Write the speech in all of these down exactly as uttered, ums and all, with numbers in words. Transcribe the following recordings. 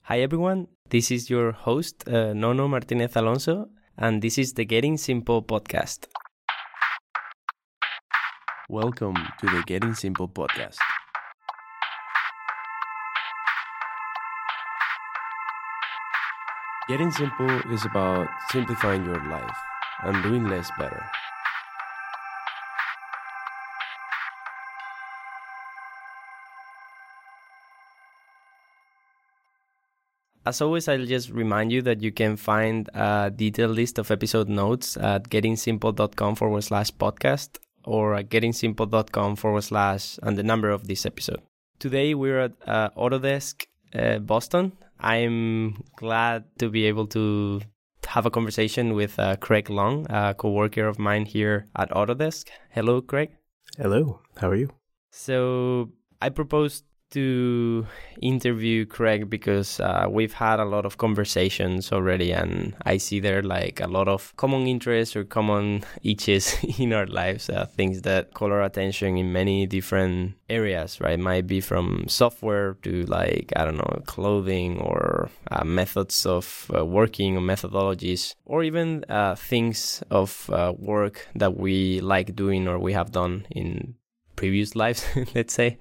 Hi everyone, this is your host, uh, Nono Martinez Alonso, and this is the Getting Simple podcast. Welcome to the Getting Simple podcast. Getting Simple is about simplifying your life and doing less better. As always, I'll just remind you that you can find a detailed list of episode notes at gettingsimple.com forward slash podcast or at gettingsimple.com forward slash and the number of this episode. Today, we're at uh, Autodesk uh, Boston. I'm glad to be able to have a conversation with uh, Craig Long, a coworker of mine here at Autodesk. Hello, Craig. Hello. How are you? So I proposed to interview Craig because uh, we've had a lot of conversations already, and I see there like a lot of common interests or common itches in our lives, uh, things that call our attention in many different areas, right? Might be from software to like, I don't know, clothing or uh, methods of uh, working or methodologies, or even uh, things of uh, work that we like doing or we have done in previous lives, let's say.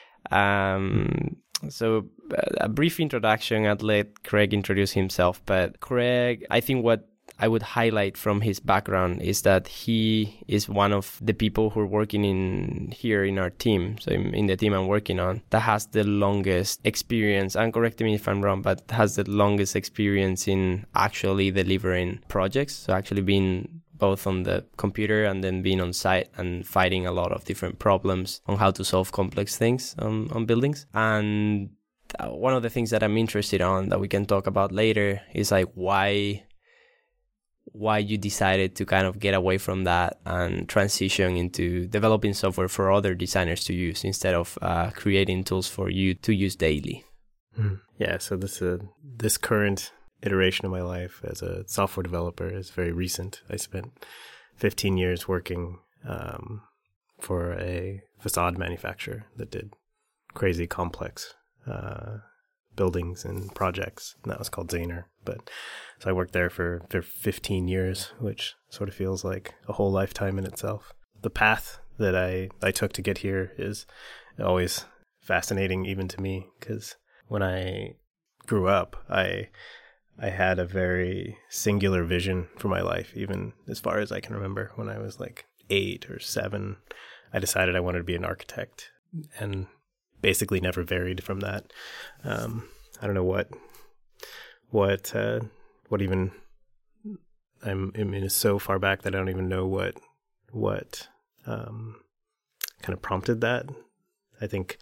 Um, so a brief introduction, I'd let Craig introduce himself, but Craig, I think what I would highlight from his background is that he is one of the people who are working in here in our team, so in, in the team I'm working on, that has the longest experience, and correct me if I'm wrong, but has the longest experience in actually delivering projects, so actually being both on the computer and then being on site and fighting a lot of different problems on how to solve complex things on, on buildings. And one of the things that I'm interested on that we can talk about later is like why why you decided to kind of get away from that and transition into developing software for other designers to use instead of uh, creating tools for you to use daily. Mm. Yeah, so this uh, this current iteration of my life as a software developer is very recent. I spent fifteen years working um, for a facade manufacturer that did crazy complex uh, buildings and projects, and that was called Zaner. But so I worked there for, for fifteen years, which sort of feels like a whole lifetime in itself. The path that I, I took to get here is always fascinating even to me, because when I grew up, I I had a very singular vision for my life, even as far as I can remember. When I was like eight or seven, I decided I wanted to be an architect, and basically never varied from that. Um, I don't know what, what, uh, what even. I'm. I mean, it's so far back that I don't even know what, what, um, kind of prompted that. I think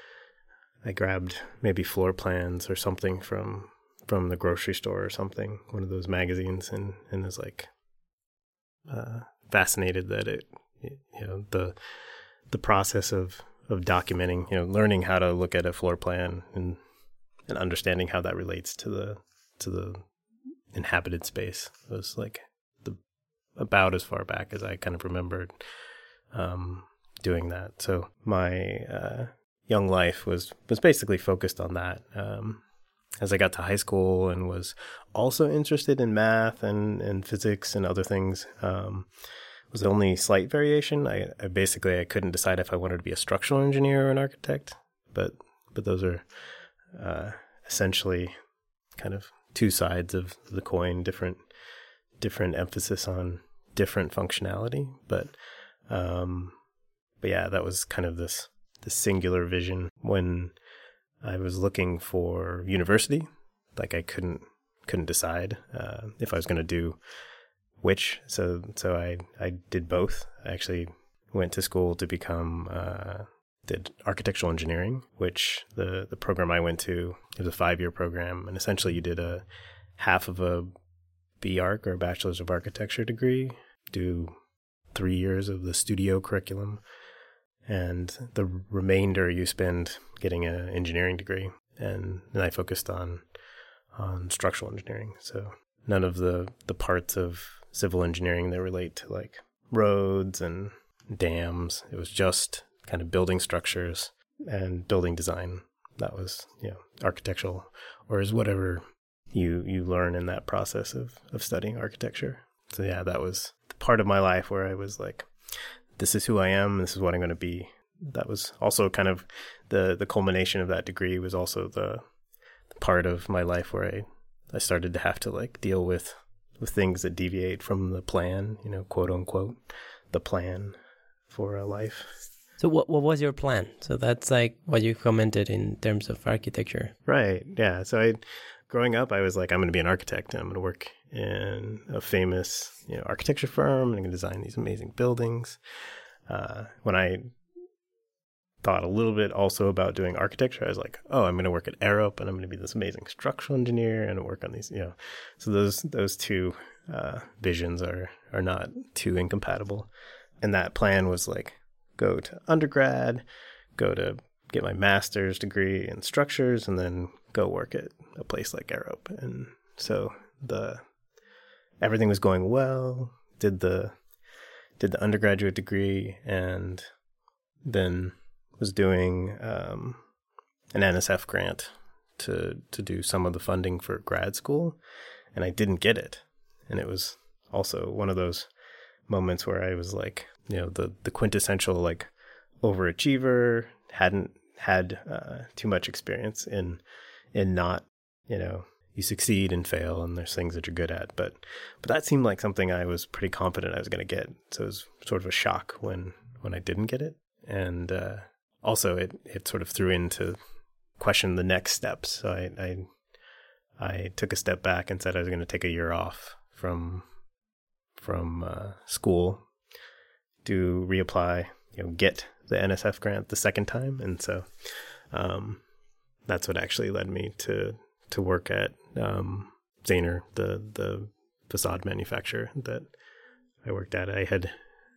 I grabbed maybe floor plans or something from. from the grocery store or something, one of those magazines, and, and was like uh, fascinated that it, you know, the the process of, of documenting, you know, learning how to look at a floor plan and and understanding how that relates to the to the inhabited space was like the about as far back as I kind of remembered um, doing that. So my uh, young life was was basically focused on that. Um, As I got to high school and was also interested in math and, and physics and other things, um, was the only slight variation. I, I basically I couldn't decide if I wanted to be a structural engineer or an architect, but but those are uh, essentially kind of two sides of the coin, different different emphasis on different functionality. But um, but yeah, that was kind of this this singular vision when I was looking for university. Like I couldn't couldn't decide uh, if I was going to do which. So so I, I did both. I actually went to school to become uh, did architectural engineering, which the the program I went to, it was a five year program, and essentially you did a half of a B Arch or Bachelor's of Architecture degree, do three years of the studio curriculum, and the remainder you spend getting an engineering degree. And then I focused on on structural engineering. So none of the, the parts of civil engineering that relate to like roads and dams. It was just kind of building structures and building design. that was, you know, architectural, or is whatever you you learn in that process of, of studying architecture. So yeah, that was the part of my life where I was like, this is who I am, this is what I'm going to be. That was also kind of the, the culmination of that degree was also the, the part of my life where I, I started to have to like deal with, with things that deviate from the plan, you know, quote unquote, the plan for a life. So what what was your plan? So that's like what you commented in terms of architecture. Right. Yeah. So I, growing up, I was like, I'm going to be an architect and I'm going to work in a famous, you know, architecture firm and I'm going to design these amazing buildings. Uh, when I thought a little bit also about doing architecture, I was like, oh, I'm going to work at Arup and I'm going to be this amazing structural engineer and work on these, you know, so those, those two, uh, visions are, are not too incompatible. And that plan was like, go to undergrad, go to get my master's degree in structures, and then go work at a place like Arup. And so the everything was going well. Did the did the undergraduate degree, and then was doing um, an N S F grant to to do some of the funding for grad school, and I didn't get it. And it was also one of those moments where I was like, you know, the, the quintessential like overachiever, hadn't had uh, too much experience in in not, you know, you succeed and fail and there's things that you're good at. But but that seemed like something I was pretty confident I was going to get. So it was sort of a shock when, when I didn't get it. And uh, also it, it sort of threw into question the next steps. So I, I, I took a step back and said I was going to take a year off from from uh, school, to reapply, you know, get the N S F grant the second time. And so um, that's what actually led me to to work at um, Zahner, the the facade manufacturer that I worked at. I had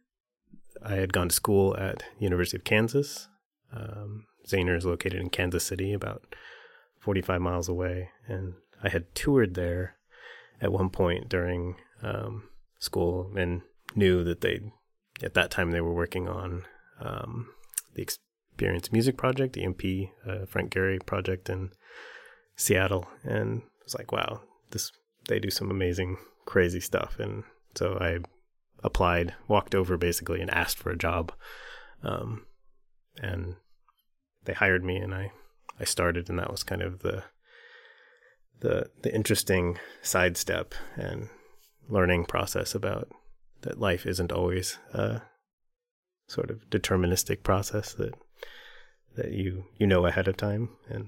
I had gone to school at University of Kansas. Um, Zahner is located in Kansas City, about forty-five miles away, and I had toured there at one point during um, school and knew that they, at that time, they were working on um, the Experience Music Project, the E M P, uh, Frank Gehry project in Seattle, and I was like, wow, this they do some amazing, crazy stuff. And so I applied, walked over basically, and asked for a job, um, and they hired me, and I, I started, and that was kind of the the the interesting sidestep and learning process about that life isn't always a sort of deterministic process that that you you know ahead of time. And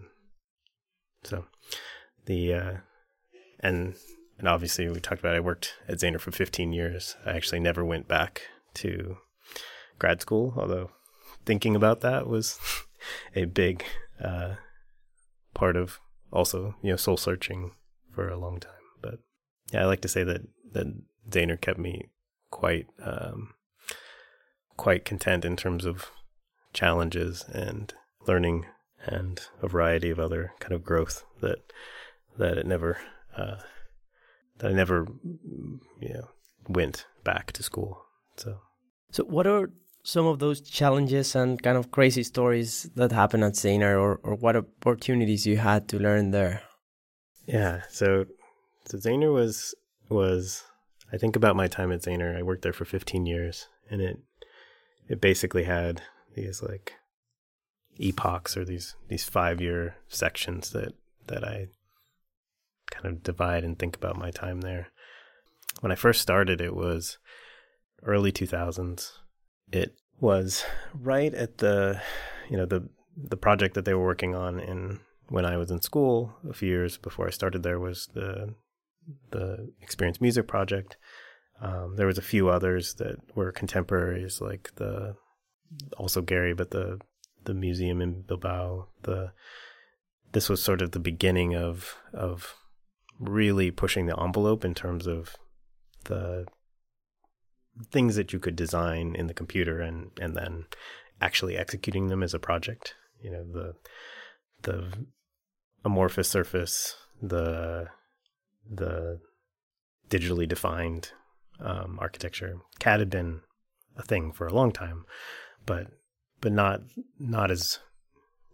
so the uh and and obviously we talked about I worked at Zahner for fifteen years. I actually never went back to grad school, although thinking about that was a big uh part of also, you know, soul searching for a long time. But yeah, I like to say that that Zahner kept me quite um, quite content in terms of challenges and learning and a variety of other kind of growth that that it never uh, that I never you know went back to school. So so what are some of those challenges and kind of crazy stories that happened at Zahner, or or what opportunities you had to learn there? Yeah, so so Zahner was was I think about my time at Zahner. I worked there for fifteen years, and it it basically had these like epochs or these these five year sections that that I kind of divide and think about my time there. When I first started, it was early two thousands. It was right at the you know the the project that they were working on in when I was in school a few years before I started there was the the Experience Music Project. Um, there was a few others that were contemporaries, like the also Gehry, but the the museum in Bilbao. The this was sort of the beginning of of really pushing the envelope in terms of the things that you could design in the computer and and then actually executing them as a project. You know, the the amorphous surface, the the digitally defined um, architecture. C A D had been a thing for a long time, but but not not as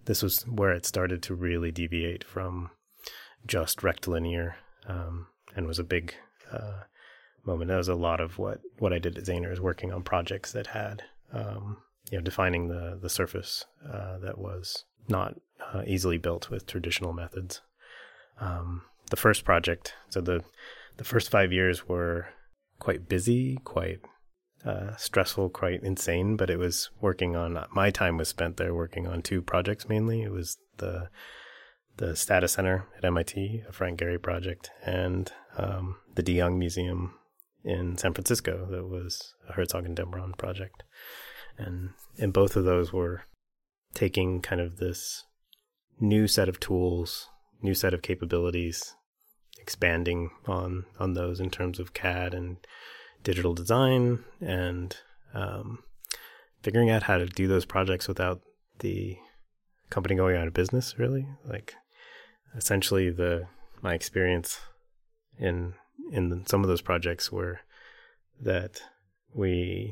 this was where it started to really deviate from just rectilinear, um, and was a big uh, moment. That was a lot of what, what I did at Zaner, is working on projects that had, um, you know, defining the, the surface uh, that was not uh, easily built with traditional methods. Um, the first project, so the the first five years were quite busy, quite uh, stressful, quite insane, but it was working on, my time was spent there working on two projects mainly. It was the the Stata Center at M I T, a Frank Gehry project, and um, the De Young Museum in San Francisco that was a Herzog and de Meuron project. And, and both of those were taking kind of this new set of tools, new set of capabilities, expanding on on those in terms of C A D and digital design, and um, figuring out how to do those projects without the company going out of business, really. Like, essentially, the my experience in in the, some of those projects were that we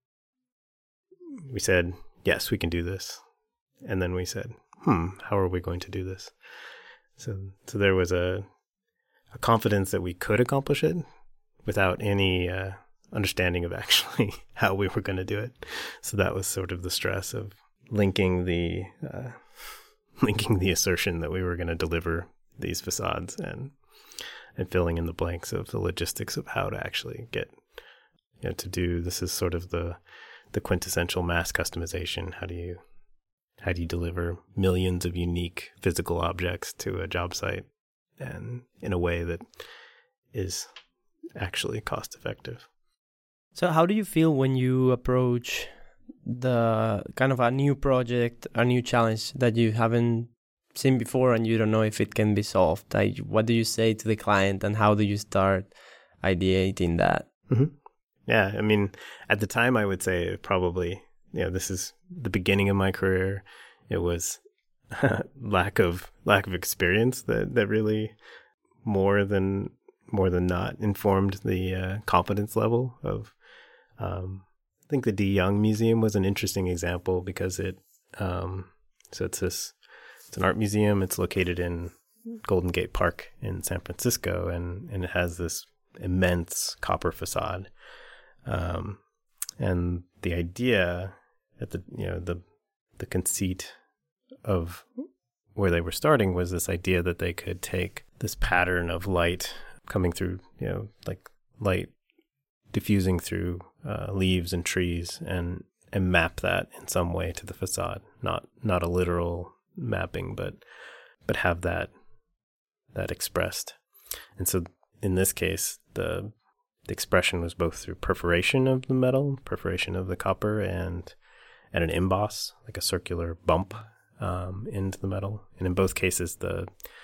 we said, yes, we can do this. And then we said, hmm, how are we going to do this? So so there was a a confidence that we could accomplish it without any uh, understanding of actually how we were going to do it. So that was sort of the stress of linking the uh, linking the assertion that we were going to deliver these facades and and filling in the blanks of the logistics of how to actually get, you know, to do, this is sort of the the quintessential mass customization. How do you how do you deliver millions of unique physical objects to a job site, and in a way that is actually cost effective? So how do you feel when you approach the kind of a new project, a new challenge that you haven't seen before and you don't know if it can be solved? Like, what do you say to the client, and how do you start ideating that? Mm-hmm. Yeah, I mean, at the time I would say probably, you know, this is the beginning of my career. It was lack of lack of experience that, that really more than more than not informed the uh, competence level of. Um, I think the De Young Museum was an interesting example because it. Um, so it's this. It's an art museum. It's located in Golden Gate Park in San Francisco, and and it has this immense copper facade. Um, and the idea at the you know the the conceit of where they were starting was this idea that they could take this pattern of light coming through, you know, like light diffusing through uh, leaves and trees, and and map that in some way to the facade. Not not a literal mapping, but but have that that expressed. And so in this case, the the expression was both through perforation of the metal, perforation of the copper, and and an emboss, like a circular bump um, into the metal. And in both cases, the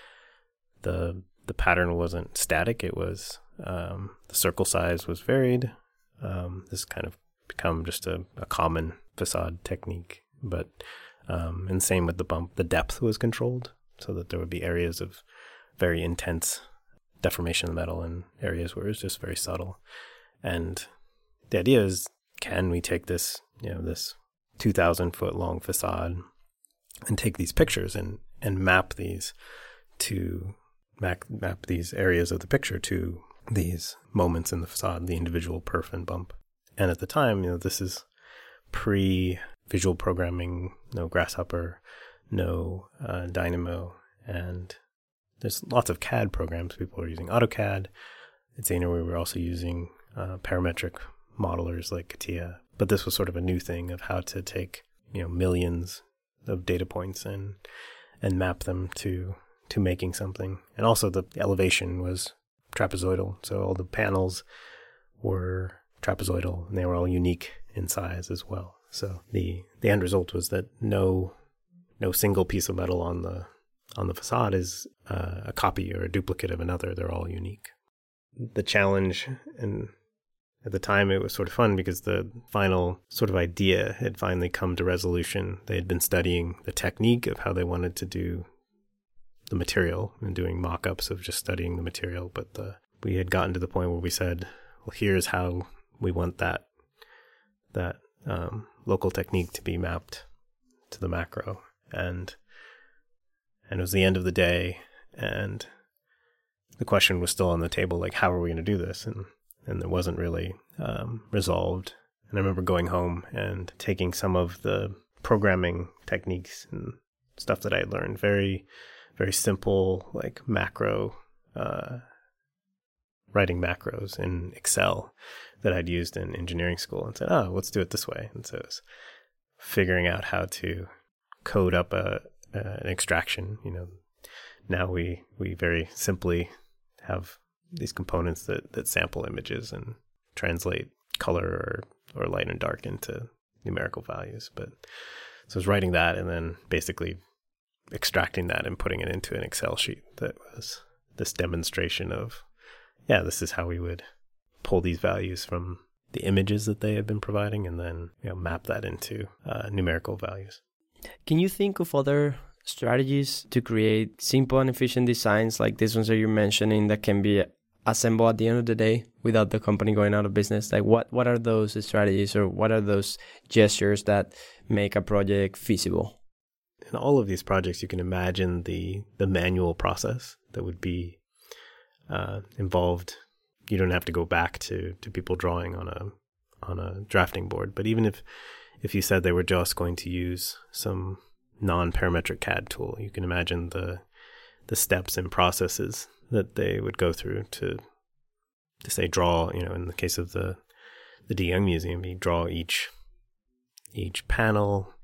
the the pattern wasn't static. It was um, the circle size was varied. Um, this kind of become just a, a common facade technique. But um, and same with the bump, the depth was controlled so that there would be areas of very intense deformation of the metal and areas where it's just very subtle. And the idea is, can we take this, you know, this two thousand foot long facade and take these pictures and, and map these to map, map these areas of the picture to these moments in the facade, the individual perf and bump. And at the time, you know, this is pre visual programming, no Grasshopper, no uh, Dynamo, and there's lots of C A D programs. People are using AutoCAD. At Zaner, we were also using uh, parametric modelers like CATIA. But this was sort of a new thing of how to take, you know, millions of data points and and map them to to making something. And also the elevation was trapezoidal, so all the panels were trapezoidal, and they were all unique in size as well. So the the end result was that no no single piece of metal on the on the facade is uh, a copy or a duplicate of another. They're all unique. The challenge, and at the time it was sort of fun because the final sort of idea had finally come to resolution. They had been studying the technique of how they wanted to do the material and doing mock-ups of just studying the material. But the, we had gotten to the point where we said, well, here's how we want that, that um, local technique to be mapped to the macro. And And it was the end of the day, and the question was still on the table, like, how are we going to do this? And and it wasn't really um, resolved. And I remember going home and taking some of the programming techniques and stuff that I had learned, very, very simple, like macro, uh, writing macros in Excel that I'd used in engineering school, and said, oh, let's do it this way. And so it was figuring out how to code up a, a an extraction. You know, now we, we very simply have these components that, that sample images and translate color or, or light and dark into numerical values. But so I was writing that and then basically extracting that and putting it into an Excel sheet that was this demonstration of, yeah, this is how we would pull these values from the images that they had been providing and then, you know, map that into uh, numerical values. Can you think of other strategies to create simple and efficient designs like this ones that you're mentioning that can be assembled at the end of the day without the company going out of business? Like what, what are those strategies or what are those gestures that make a project feasible? In all of these projects, you can imagine the, the manual process that would be uh, involved. You don't have to go back to, to people drawing on a on a drafting board. But even if if you said they were just going to use some non-parametric C A D tool, you can imagine the the steps and processes that they would go through to to say draw. You know, in the case of the the De Young Museum, you draw each each panel.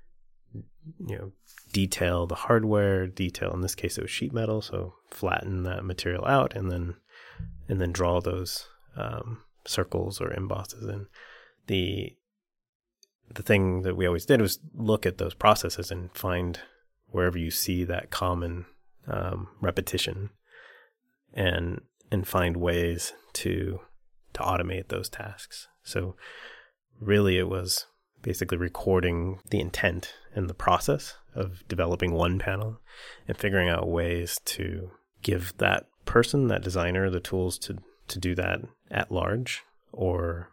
You know, detail the hardware, detail in this case it was sheet metal, so flatten that material out and then and then draw those um, circles or embosses. And the the thing that we always did was look at those processes and find wherever you see that common um, repetition, and and find ways to to automate those tasks. So really, it was basically recording the intent and the process of developing one panel and figuring out ways to give that person, that designer, the tools to, to do that at large, or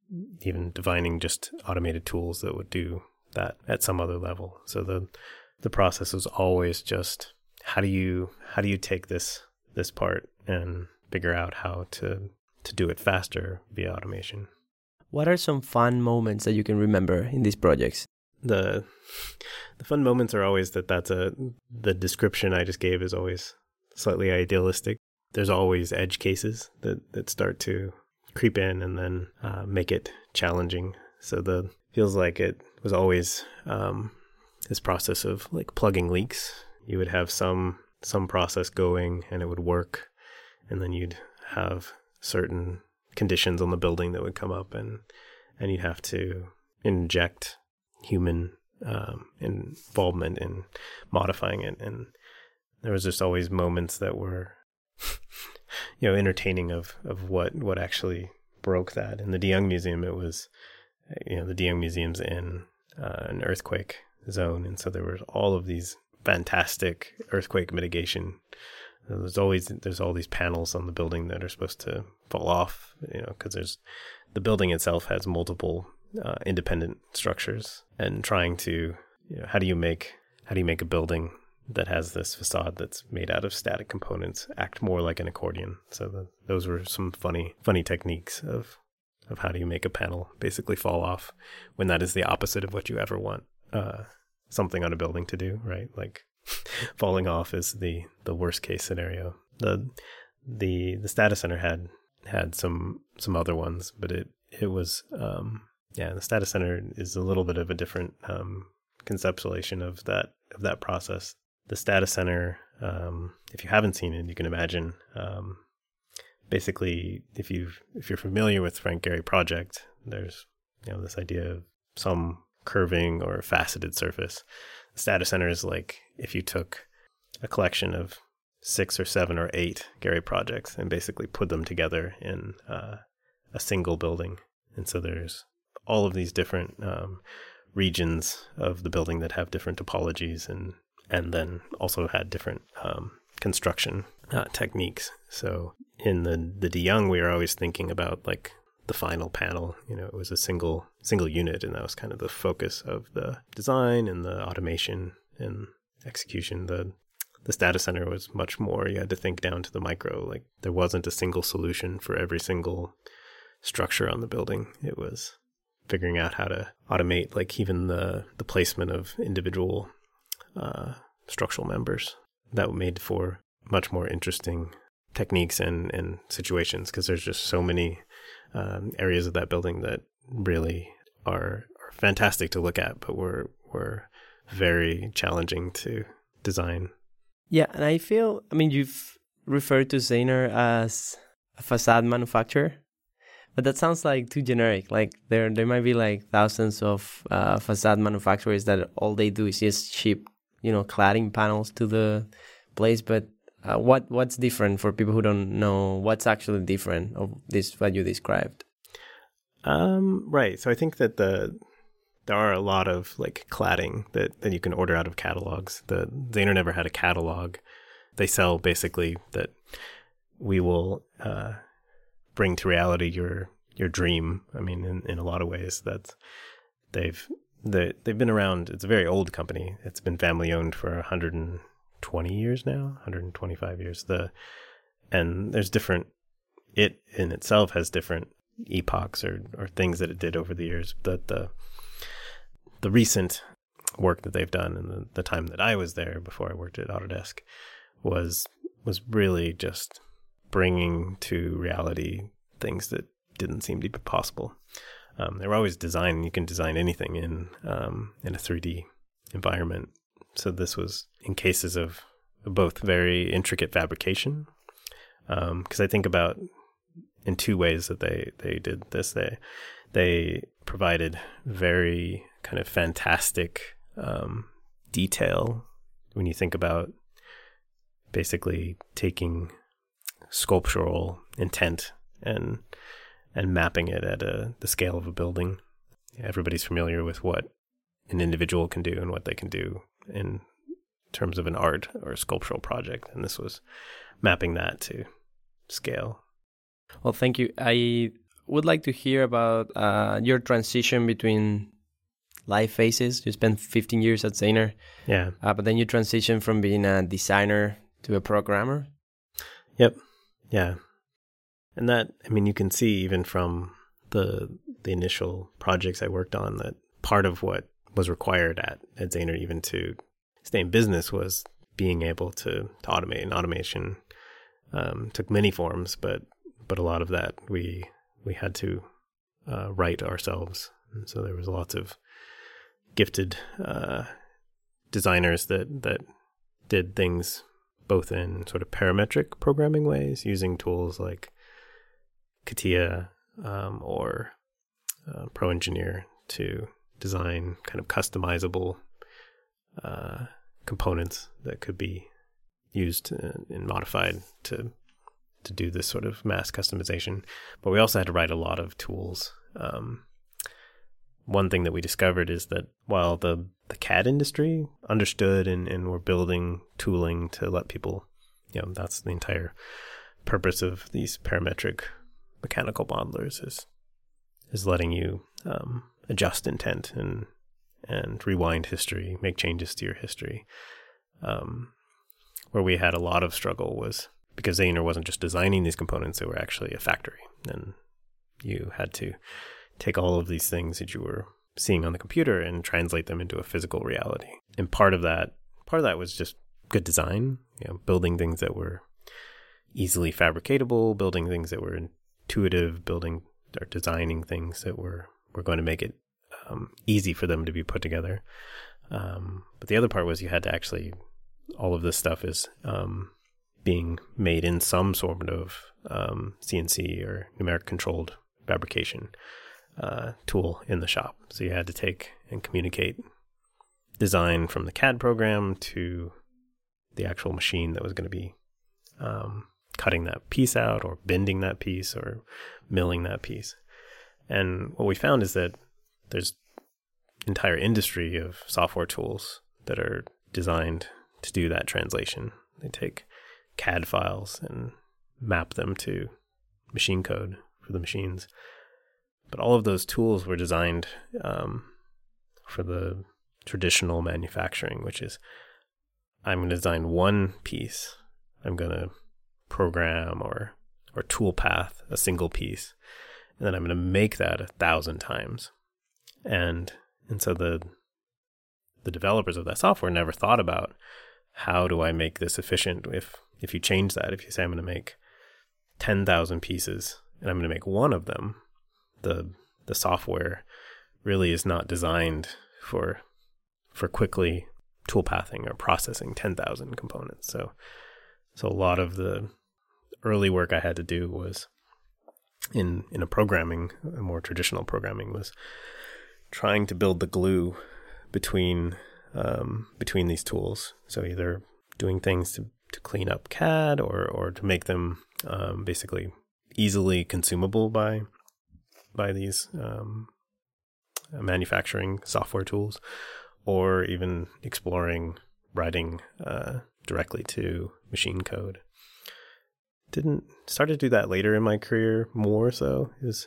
even defining just automated tools that would do that at some other level. So the the process was always just how do you how do you take this this part and figure out how to to do it faster via automation. What are some fun moments that you can remember in these projects? The the fun moments are always that that's a the description I just gave is always slightly idealistic. There's always edge cases that, that start to creep in and then uh, make it challenging. So the feels like it was always um, this process of like plugging leaks. You would have some some process going and it would work, and then you'd have certain conditions on the building that would come up, and and you'd have to inject human um, involvement in modifying it. And there was just always moments that were, you know, entertaining of, of what, what actually broke that. In the De Young Museum, it was, you know, the De Young Museum's in uh, an earthquake zone, and so there were all of these fantastic earthquake mitigation. There's always there's all these panels on the building that are supposed to fall off, you know, because there's the building itself has multiple uh, independent structures, and trying to, you know, how do you make how do you make a building that has this facade that's made out of static components act more like an accordion? So the, those were some funny funny techniques of of how do you make a panel basically fall off when that is the opposite of what you ever want uh, something on a building to do, right? Like falling off is the, the worst case scenario. The the the Stata Center had had some some other ones, but it it was um, yeah the Stata Center is a little bit of a different um, conceptualization of that of that process. The Stata Center, um, if you haven't seen it, you can imagine um, basically if you if you're familiar with Frank Gehry project, there's you know this idea of some curving or faceted surface. The Stata Center is like if you took a collection of six or seven or eight Gehry projects and basically put them together in uh, a single building. And so there's all of these different um, regions of the building that have different topologies and and then also had different um, construction uh, techniques. So in the, the De Young, we were always thinking about like the final panel. You know, it was a single single unit, and that was kind of the focus of the design and the automation and execution. The this data center was much more, you had to think down to the micro. Like there wasn't a single solution for every single structure on the building. It was figuring out how to automate like even the, the placement of individual uh, structural members. That made for much more interesting techniques and, and situations because there's just so many um, areas of that building that really are, are fantastic to look at, but were were very challenging to design. Yeah, and I feel, I mean, you've referred to Zahner as a facade manufacturer, but that sounds like too generic. Like there there might be like thousands of uh, facade manufacturers that all they do is just ship, you know, cladding panels to the place. But uh, what what's different for people who don't know? What's actually different of this what you described? Um, right. So I think that the there are a lot of like cladding that, that you can order out of catalogs. The Zahner never had a catalog. They sell basically that we will uh, bring to reality your your dream. I mean, in, in a lot of ways, that's they've they they've been around. It's a very old company. It's been family owned for one hundred twenty years now, one hundred twenty-five years. The and there's different. It in itself has different epochs or or things that it did over the years. That the the recent work that they've done in the, the time that I was there before I worked at Autodesk was was really just bringing to reality things that didn't seem to be possible. Um, they were always designing. You can design anything in um, in a three D environment. So this was in cases of both very intricate fabrication, because um, I think about in two ways that they, they did this. They they provided very kind of fantastic um, detail when you think about basically taking sculptural intent and and mapping it at a, the scale of a building. Everybody's familiar with what an individual can do and what they can do in terms of an art or a sculptural project, and this was mapping that to scale. Well, thank you. I would like to hear about uh, your transition between live phases. You spent fifteen years at Zahner. Yeah. Uh, but then you transitioned from being a designer to a programmer. Yep. Yeah. And that, I mean, you can see even from the the initial projects I worked on that part of what was required at, at Zahner even to stay in business was being able to, to automate. And automation um, took many forms, but but a lot of that we we had to uh, write ourselves. And so there was lots of gifted uh, designers that that did things both in sort of parametric programming ways, using tools like CATIA um, or uh, ProEngineer to design kind of customizable uh, components that could be used and modified to to do this sort of mass customization. But we also had to write a lot of tools. Um, one thing that we discovered is that while the, the C A D industry understood and, and were building tooling to let people, you know, that's the entire purpose of these parametric mechanical modelers is is letting you um, adjust intent and and rewind history, make changes to your history. Um, where we had a lot of struggle was because Zahner wasn't just designing these components, they were actually a factory. And you had to take all of these things that you were seeing on the computer and translate them into a physical reality. And part of that, part of that was just good design, you know, building things that were easily fabricatable, building things that were intuitive, building or designing things that were, were going to make it um, easy for them to be put together. Um, but the other part was you had to actually, all of this stuff is um, being made in some sort of um, C N C or numeric controlled fabrication uh, tool in the shop. So you had to take and communicate design from the C A D program to the actual machine that was going to be um, cutting that piece out or bending that piece or milling that piece. And what we found is that there's entire industry of software tools that are designed to do that translation. They take C A D files and map them to machine code for the machines. But all of those tools were designed um, for the traditional manufacturing, which is I'm going to design one piece. I'm going to program or or toolpath a single piece, and then I'm going to make that a thousand times. And and so the the developers of that software never thought about, how do I make this efficient? If if you change that, if you say I'm going to make ten thousand pieces and I'm going to make one of them, the the software really is not designed for for quickly toolpathing or processing ten thousand components. So so a lot of the early work I had to do was in in a programming, a more traditional programming, was trying to build the glue between um, between these tools. So either doing things to, to clean up C A D or or to make them um, basically easily consumable by by these um, manufacturing software tools, or even exploring writing uh, directly to machine code. Didn't start to do that later in my career more so. Is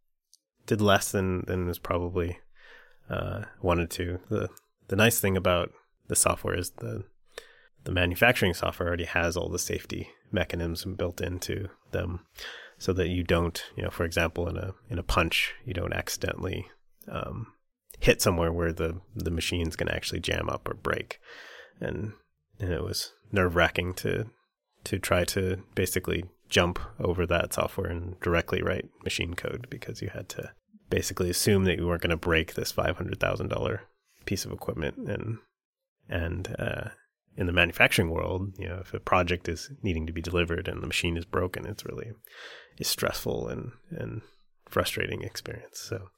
did less than than was probably uh, wanted to. The the nice thing about the software is the the manufacturing software already has all the safety mechanisms built into them, so that you don't, you know, for example, in a in a punch, you don't accidentally um, hit somewhere where the the machine's going to actually jam up or break. And and it was nerve wracking to to try to basically jump over that software and directly write machine code, because you had to basically assume that you weren't going to break this five hundred thousand dollars piece of equipment. And and uh, in the manufacturing world, you know, if a project is needing to be delivered and the machine is broken, it's really a stressful and, and frustrating experience. So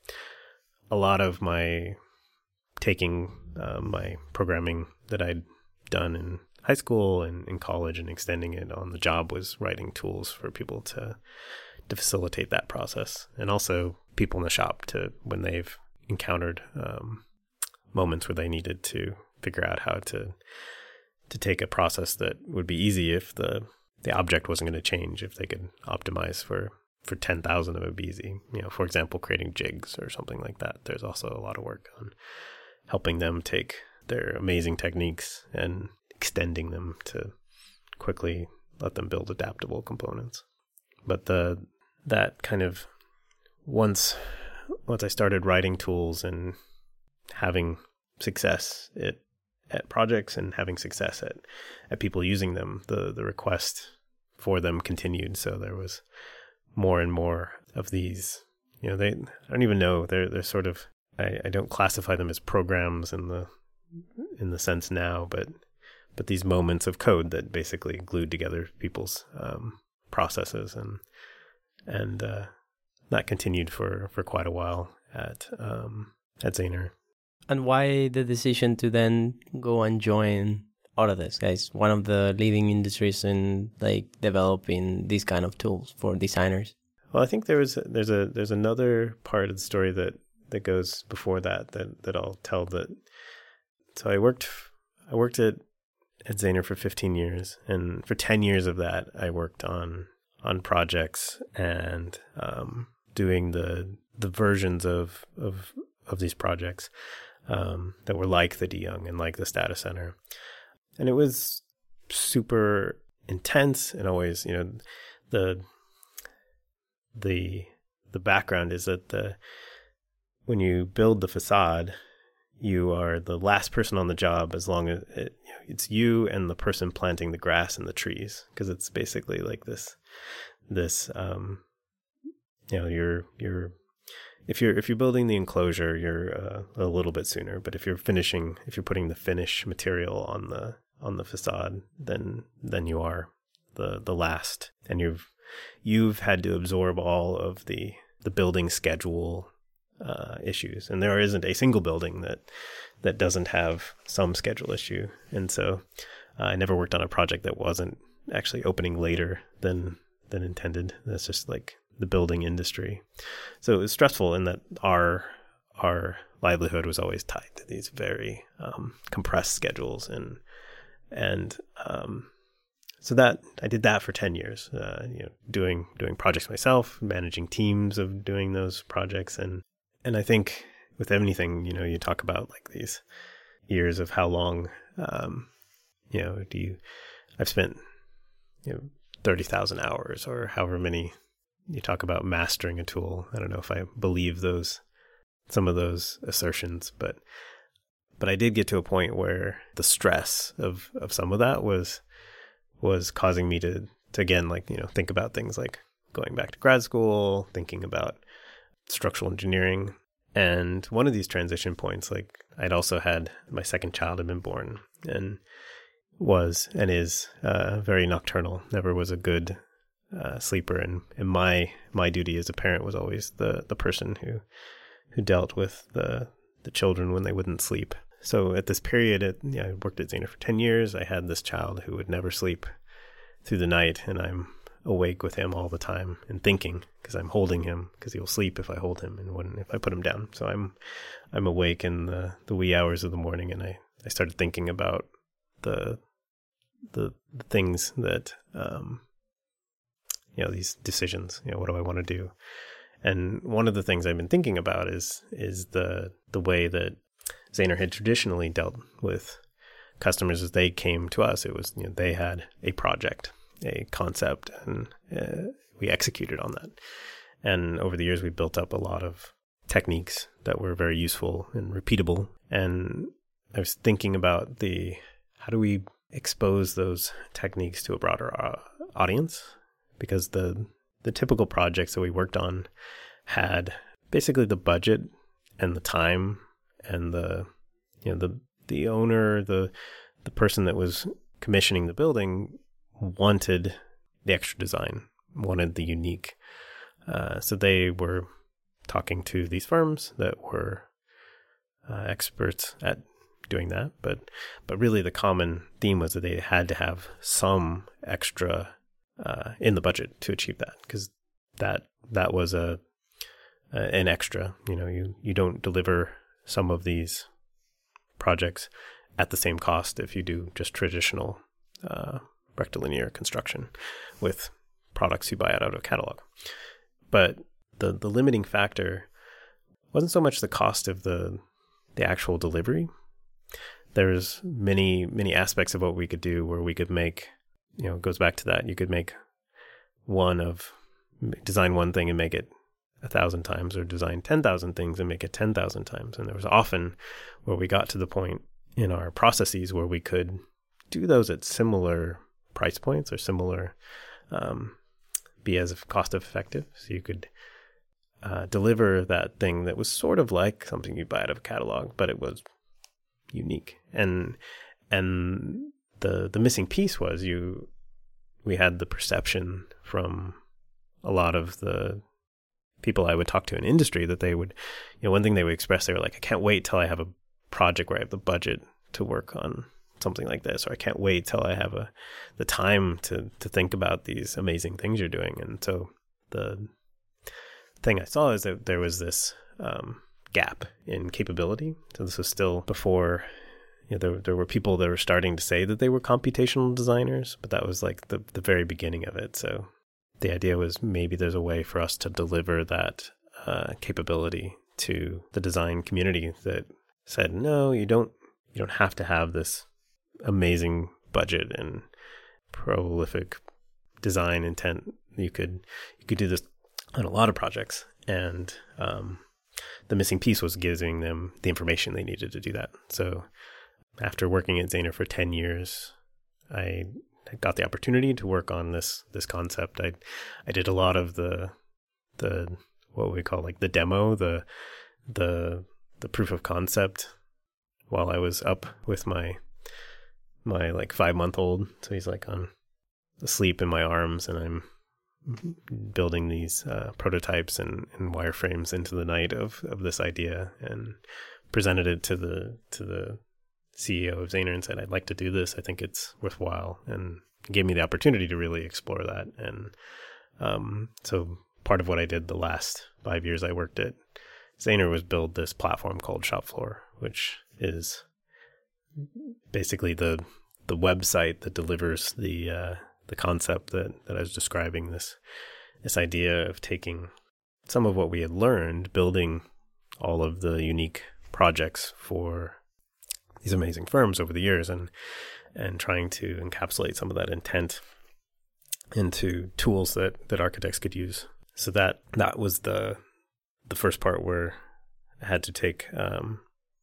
a lot of my taking uh, my programming that I'd done in high school and in college and extending it on the job was writing tools for people to to facilitate that process, and also people in the shop to, when they've encountered um, moments where they needed to figure out how to to take a process that would be easy if the the object wasn't going to change, if they could optimize for for ten thousand of it would be easy. You know, for example, creating jigs or something like that. There's also a lot of work on helping them take their amazing techniques and extending them to quickly let them build adaptable components. But the that kind of once once I started writing tools and having success at at projects and having success at, at people using them, the the request for them continued. So there was more and more of these. You know, they I don't even know they're they're sort of I, I don't classify them as programs in the in the sense now, but but these moments of code that basically glued together people's um, processes, and and uh, that continued for, for quite a while at um, at Zaner. And why the decision to then go and join Autodesk, guys? One of the leading industries in like developing these kind of tools for designers. Well, I think there was there's a there's another part of the story that, that goes before that that that I'll tell. That so I worked I worked at at Zaner for fifteen years, and for ten years of that I worked on on projects and um, doing the the versions of of of these projects um, that were like the DeYoung and like the Stata Center. And it was super intense, and always, you know, the the the background is that the when you build the facade, you are the last person on the job as long as it, you know, it's you and the person planting the grass and the trees, because it's basically like this this um, you know, you're you're if you're if you're building the enclosure, you're uh, a little bit sooner, but if you're finishing if you're putting the finish material on the on the facade, then then you are the the last, and you've you've had to absorb all of the the building schedule uh, issues, and there isn't a single building that that doesn't have some schedule issue. And so uh, I never worked on a project that wasn't actually opening later than than intended. That's just like the building industry. So it was stressful in that our our livelihood was always tied to these very um, compressed schedules, and and um, so that I did that for ten years. Uh, you know, doing doing projects myself, managing teams of doing those projects, and and I think with anything, you know, you talk about like these years of how long um, You know, do you, I've spent, you know, thirty thousand hours or however many you talk about mastering a tool. I don't know if I believe those, some of those assertions, but, but I did get to a point where the stress of, of some of that was, was causing me to, to again, like, you know, think about things like going back to grad school, thinking about structural engineering. And one of these transition points, like I'd also had my second child had been born and was and is uh, very nocturnal, never was a good uh, sleeper. And, and my my duty as a parent was always the, the person who who dealt with the the children when they wouldn't sleep. So at this period, it, you know, I worked at Zaner for ten years. I had this child who would never sleep through the night, and I'm awake with him all the time and thinking because I'm holding him because he'll sleep if I hold him and when if I put him down. So I'm I'm awake in the, the wee hours of the morning, and I, I started thinking about the the, the things that um, you know, these decisions. You know, what do I want to do? And one of the things I've been thinking about is is the the way that Zaner had traditionally dealt with customers as they came to us. It was, you know, they had a project, a concept, and uh, we executed on that. And over the years, we built up a lot of techniques that were very useful and repeatable. And I was thinking about the, how do we expose those techniques to a broader uh, audience? Because the the typical projects that we worked on had basically the budget and the time and the, you know, the the owner, the the person that was commissioning the building wanted the extra design, wanted the unique. Uh, so they were talking to these firms that were uh, experts at doing that. But but really the common theme was that they had to have some extra uh, in the budget to achieve that, because that that was a, a an extra. You know, you, you don't deliver some of these projects at the same cost if you do just traditional uh, rectilinear construction with products you buy out of a catalog. But the the limiting factor wasn't so much the cost of the the actual delivery. There's many many aspects of what we could do where we could make, you know, it goes back to that. You could make one of design one thing and make it a thousand times, or design ten thousand things and make it ten thousand times. And there was often where we got to the point in our processes where we could do those at similar price points or similar, um, be as cost effective. So you could uh, deliver that thing that was sort of like something you buy out of a catalog, but it was unique. And and the the missing piece was you we had the perception from a lot of the people I would talk to in industry that they would, you know, one thing they would express, they were like, I can't wait till I have a project where I have the budget to work on something like this, or I can't wait till I have a the time to to think about these amazing things you're doing. And so the thing I saw is that there was this um, gap in capability. So this was still before, you know, there there were people that were starting to say that they were computational designers, but that was like the the very beginning of it. So the idea was maybe there's a way for us to deliver that uh, capability to the design community that said, no, you don't you don't have to have this amazing budget and prolific design intent. You could you could do this on a lot of projects, and um, the missing piece was giving them the information they needed to do that. So after working at Zaner for ten years, I got the opportunity to work on this this concept. I I did a lot of the the what we call like the demo, the the the proof of concept while I was up with my my like five month old. So he's like on asleep in my arms, and I'm building these uh, prototypes and, and wireframes into the night of, of this idea, and presented it to the to the C E O of Zaner and said, I'd like to do this. I think it's worthwhile, and gave me the opportunity to really explore that. And um, so part of what I did the last five years I worked at Zaner was build this platform called Shopfloor, which is basically the the website that delivers the uh, the concept that, that I was describing, this this idea of taking some of what we had learned, building all of the unique projects for these amazing firms over the years, and and trying to encapsulate some of that intent into tools that, that architects could use. So that that was the the first part where I had to take um,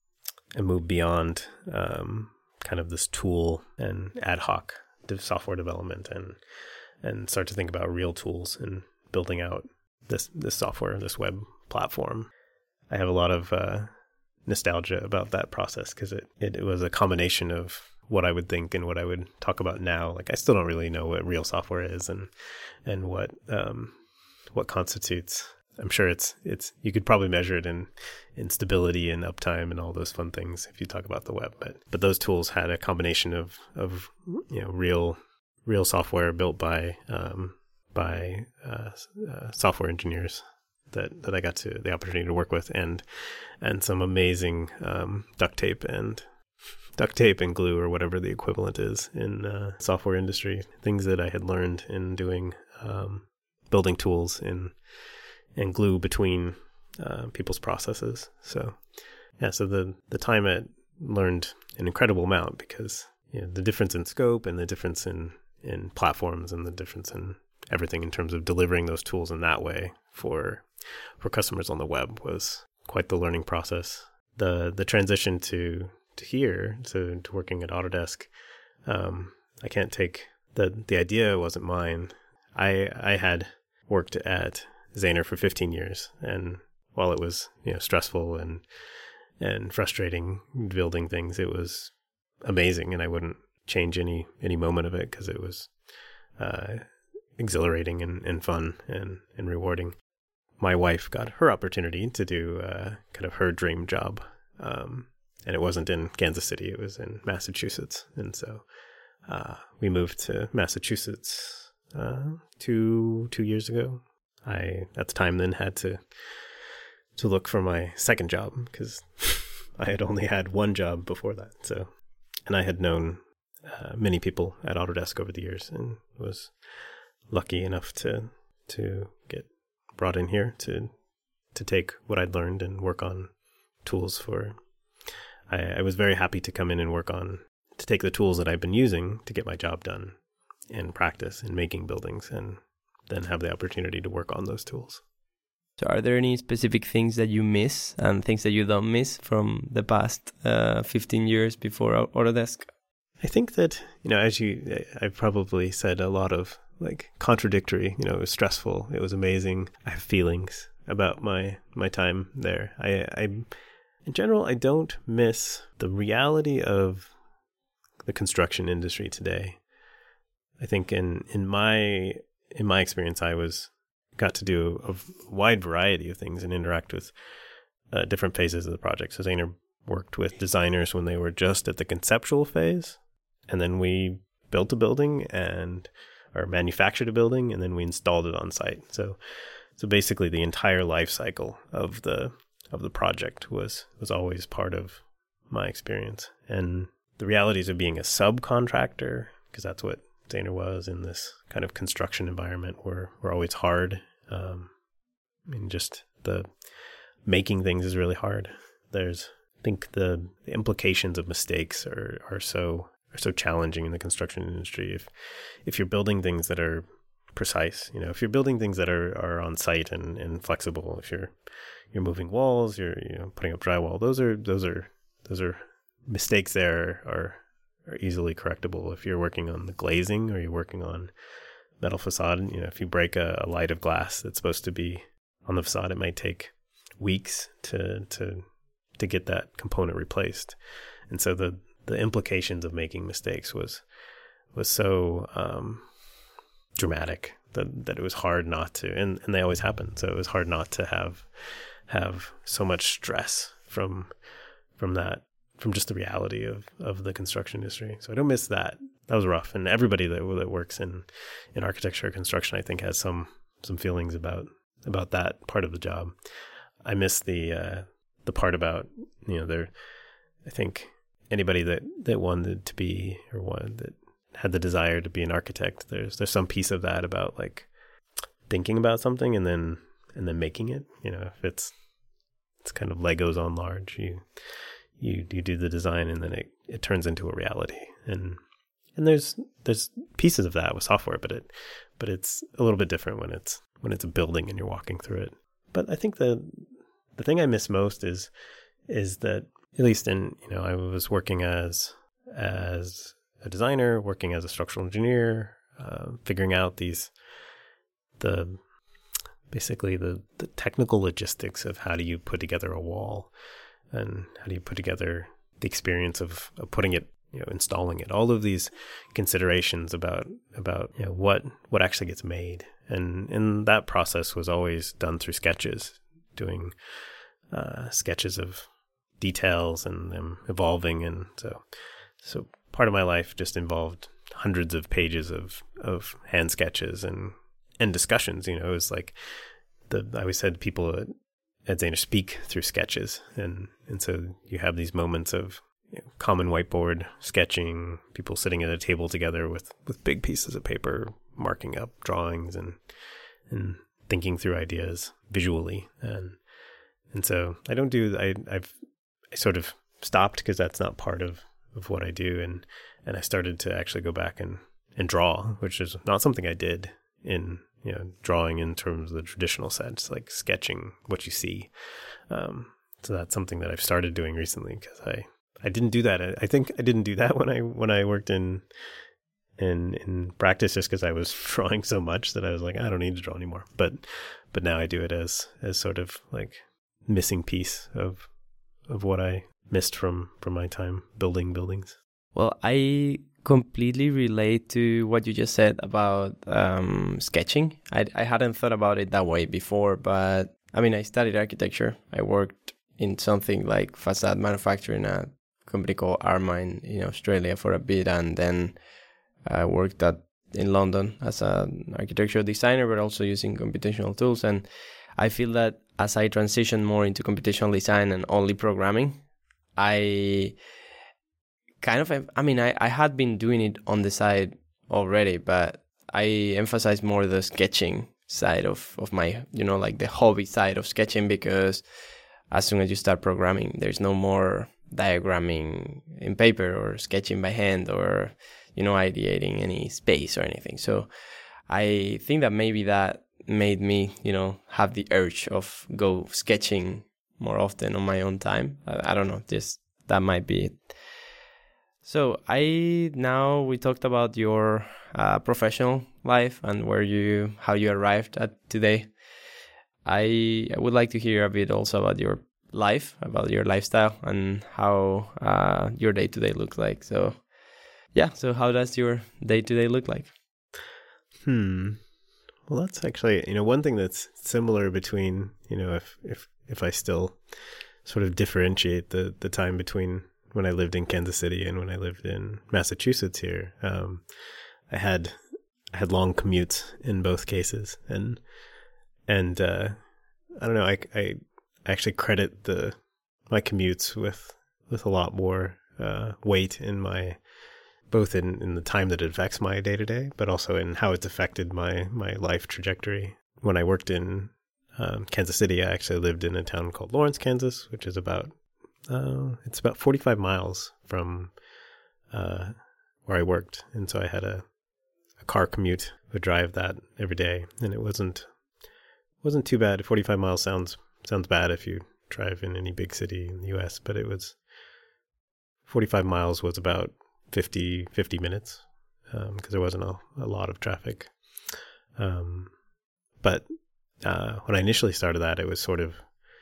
and move beyond um, kind of this tool and ad hoc software development, and and start to think about real tools and building out this this software, this web platform. I have a lot of uh, nostalgia about that process because it, it, it was a combination of what I would think and what I would talk about now. Like, I still don't really know what real software is and and what um, what constitutes. I'm sure it's it's you could probably measure it in in stability and uptime and all those fun things if you talk about the web. But but those tools had a combination of of you know real real software built by um, by uh, uh, software engineers that, that I got to the opportunity to work with, and and some amazing um, duct tape and duct tape and glue, or whatever the equivalent is in uh, software industry. Things that I had learned in doing um, building tools in and glue between uh, people's processes. So yeah, so the the time I learned an incredible amount, because you know, the difference in scope and the difference in in platforms and the difference in everything in terms of delivering those tools in that way for for customers on the web was quite the learning process. The the transition to to here, to, to working at Autodesk, um, I can't take the the idea wasn't mine. I I had worked at Zaner for fifteen years, and while it was you know stressful and and frustrating building things, it was amazing, and I wouldn't change any any moment of it because it was uh, exhilarating and, and fun and, and rewarding. My wife got her opportunity to do uh, kind of her dream job, um, and it wasn't in Kansas City; it was in Massachusetts, and so uh, we moved to Massachusetts uh, two two years ago. I at the time then had to to look for my second job because I had only had one job before that. So, and I had known uh, many people at Autodesk over the years, and was lucky enough to to get brought in here to to take what I'd learned and work on tools for. I, I was very happy to come in and work on to take the tools that I've been using to get my job done in practice in making buildings, and then have the opportunity to work on those tools. So are there any specific things that you miss and things that you don't miss from the past uh, fifteen years before Autodesk? I think that, you know, as you, I've probably said a lot of like contradictory, you know, it was stressful, it was amazing. I have feelings about my, my time there. I, I, in general, I don't miss the reality of the construction industry today. I think in, in my, in my experience, I was got to do a wide variety of things and interact with uh, different phases of the project. So Zaner worked with designers when they were just at the conceptual phase, and then we built a building and or manufactured a building, and then we installed it on site. So, so basically, the entire life cycle of the of the project was was always part of my experience. And the realities of being a subcontractor, because that's what Zaner was in this kind of construction environment, were were always hard. Um, I mean, just the making things is really hard. There's, I think the, the implications of mistakes are are so are so challenging in the construction industry. If if you're building things that are precise, you know, if you're building things that are, are on site and, and flexible, if you're you're moving walls, you're you know putting up drywall, those are those are those are mistakes there are. are easily correctable. If you're working on the glazing or you're working on metal facade, you know, if you break a, a light of glass that's supposed to be on the facade, it might take weeks to to to get that component replaced. And so the the implications of making mistakes was was so um, dramatic that that it was hard not to, and, and they always happen. So it was hard not to have have so much stress from from that. from just the reality of, of the construction industry. So I don't miss that. That was rough. And everybody that that works in, in architecture or construction, I think, has some some feelings about about that part of the job. I miss the uh, the part about, you know, there. I think anybody that, that wanted to be, or wanted, that had the desire to be an architect, there's there's some piece of that about like thinking about something and then and then making it. You know, if it's it's kind of Legos on large, you you you do the design and then it, it turns into a reality. And and there's there's pieces of that with software, but it but it's a little bit different when it's when it's a building and you're walking through it. But I think the the thing I miss most is is that, at least in, you know, I was working as as a designer, working as a structural engineer, uh, figuring out these the basically the, the technical logistics of how do you put together a wall and how do you put together the experience of, of putting it, you know, installing it, all of these considerations about, about, you know, what, what actually gets made. And, and that process was always done through sketches, doing, uh, sketches of details and them evolving. And so, so part of my life just involved hundreds of pages of, of hand sketches and, and discussions. You know, it was like the, I always said people at, at Zahner speak through sketches. And, and so you have these moments of, you know, common whiteboard sketching, people sitting at a table together with, with big pieces of paper, marking up drawings and, and thinking through ideas visually. And, and so I don't do, I, I've, I sort of stopped because that's not part of, of what I do. And, and I started to actually go back and, and draw, which is not something I did in, you know, drawing in terms of the traditional sense, like sketching what you see. Um, so that's something that I've started doing recently because I, I didn't do that. I, I think I didn't do that when I, when I worked in, in, in practice, just because I was drawing so much that I was like, I don't need to draw anymore. But, but now I do it as, as sort of like missing piece of, of what I missed from, from my time building buildings. Well, I completely relate to what you just said about um, sketching. I, I hadn't thought about it that way before, but I mean, I studied architecture. I worked in something like facade manufacturing at a company called Armine in Australia for a bit, and then I worked at in London as an architectural designer, but also using computational tools. And I feel that as I transition more into computational design and only programming, I kind of, I mean, I, I had been doing it on the side already, but I emphasize more the sketching side of, of my, you know, like the hobby side of sketching, because as soon as you start programming, there's no more diagramming in paper or sketching by hand or, you know, ideating any space or anything. So I think that maybe that made me, you know, have the urge of go sketching more often on my own time. I, I don't know, just that might be it. So I now we talked about your uh, professional life and where you how you arrived at today. I, I would like to hear a bit also about your life, about your lifestyle, and how uh, your day to day looks like. So yeah, so how does your day to day look like? Hmm. Well, that's actually, you know, one thing that's similar between, you know, if if if I still sort of differentiate the the time between when I lived in Kansas City and when I lived in Massachusetts here, um, I had I had long commutes in both cases, and and uh, I don't know, I, I actually credit the my commutes with with a lot more uh, weight in my both in, in the time that it affects my day to day, but also in how it's affected my my life trajectory. When I worked in um, Kansas City, I actually lived in a town called Lawrence, Kansas, which is about Uh, it's about forty-five miles from uh, where I worked. And so I had a, a car commute, would drive that every day. And it wasn't wasn't too bad. forty-five miles sounds sounds bad if you drive in any big city in the U S, but it was forty-five miles was about fifty, fifty minutes because um, there wasn't a, a lot of traffic. Um, but uh, when I initially started that, it was sort of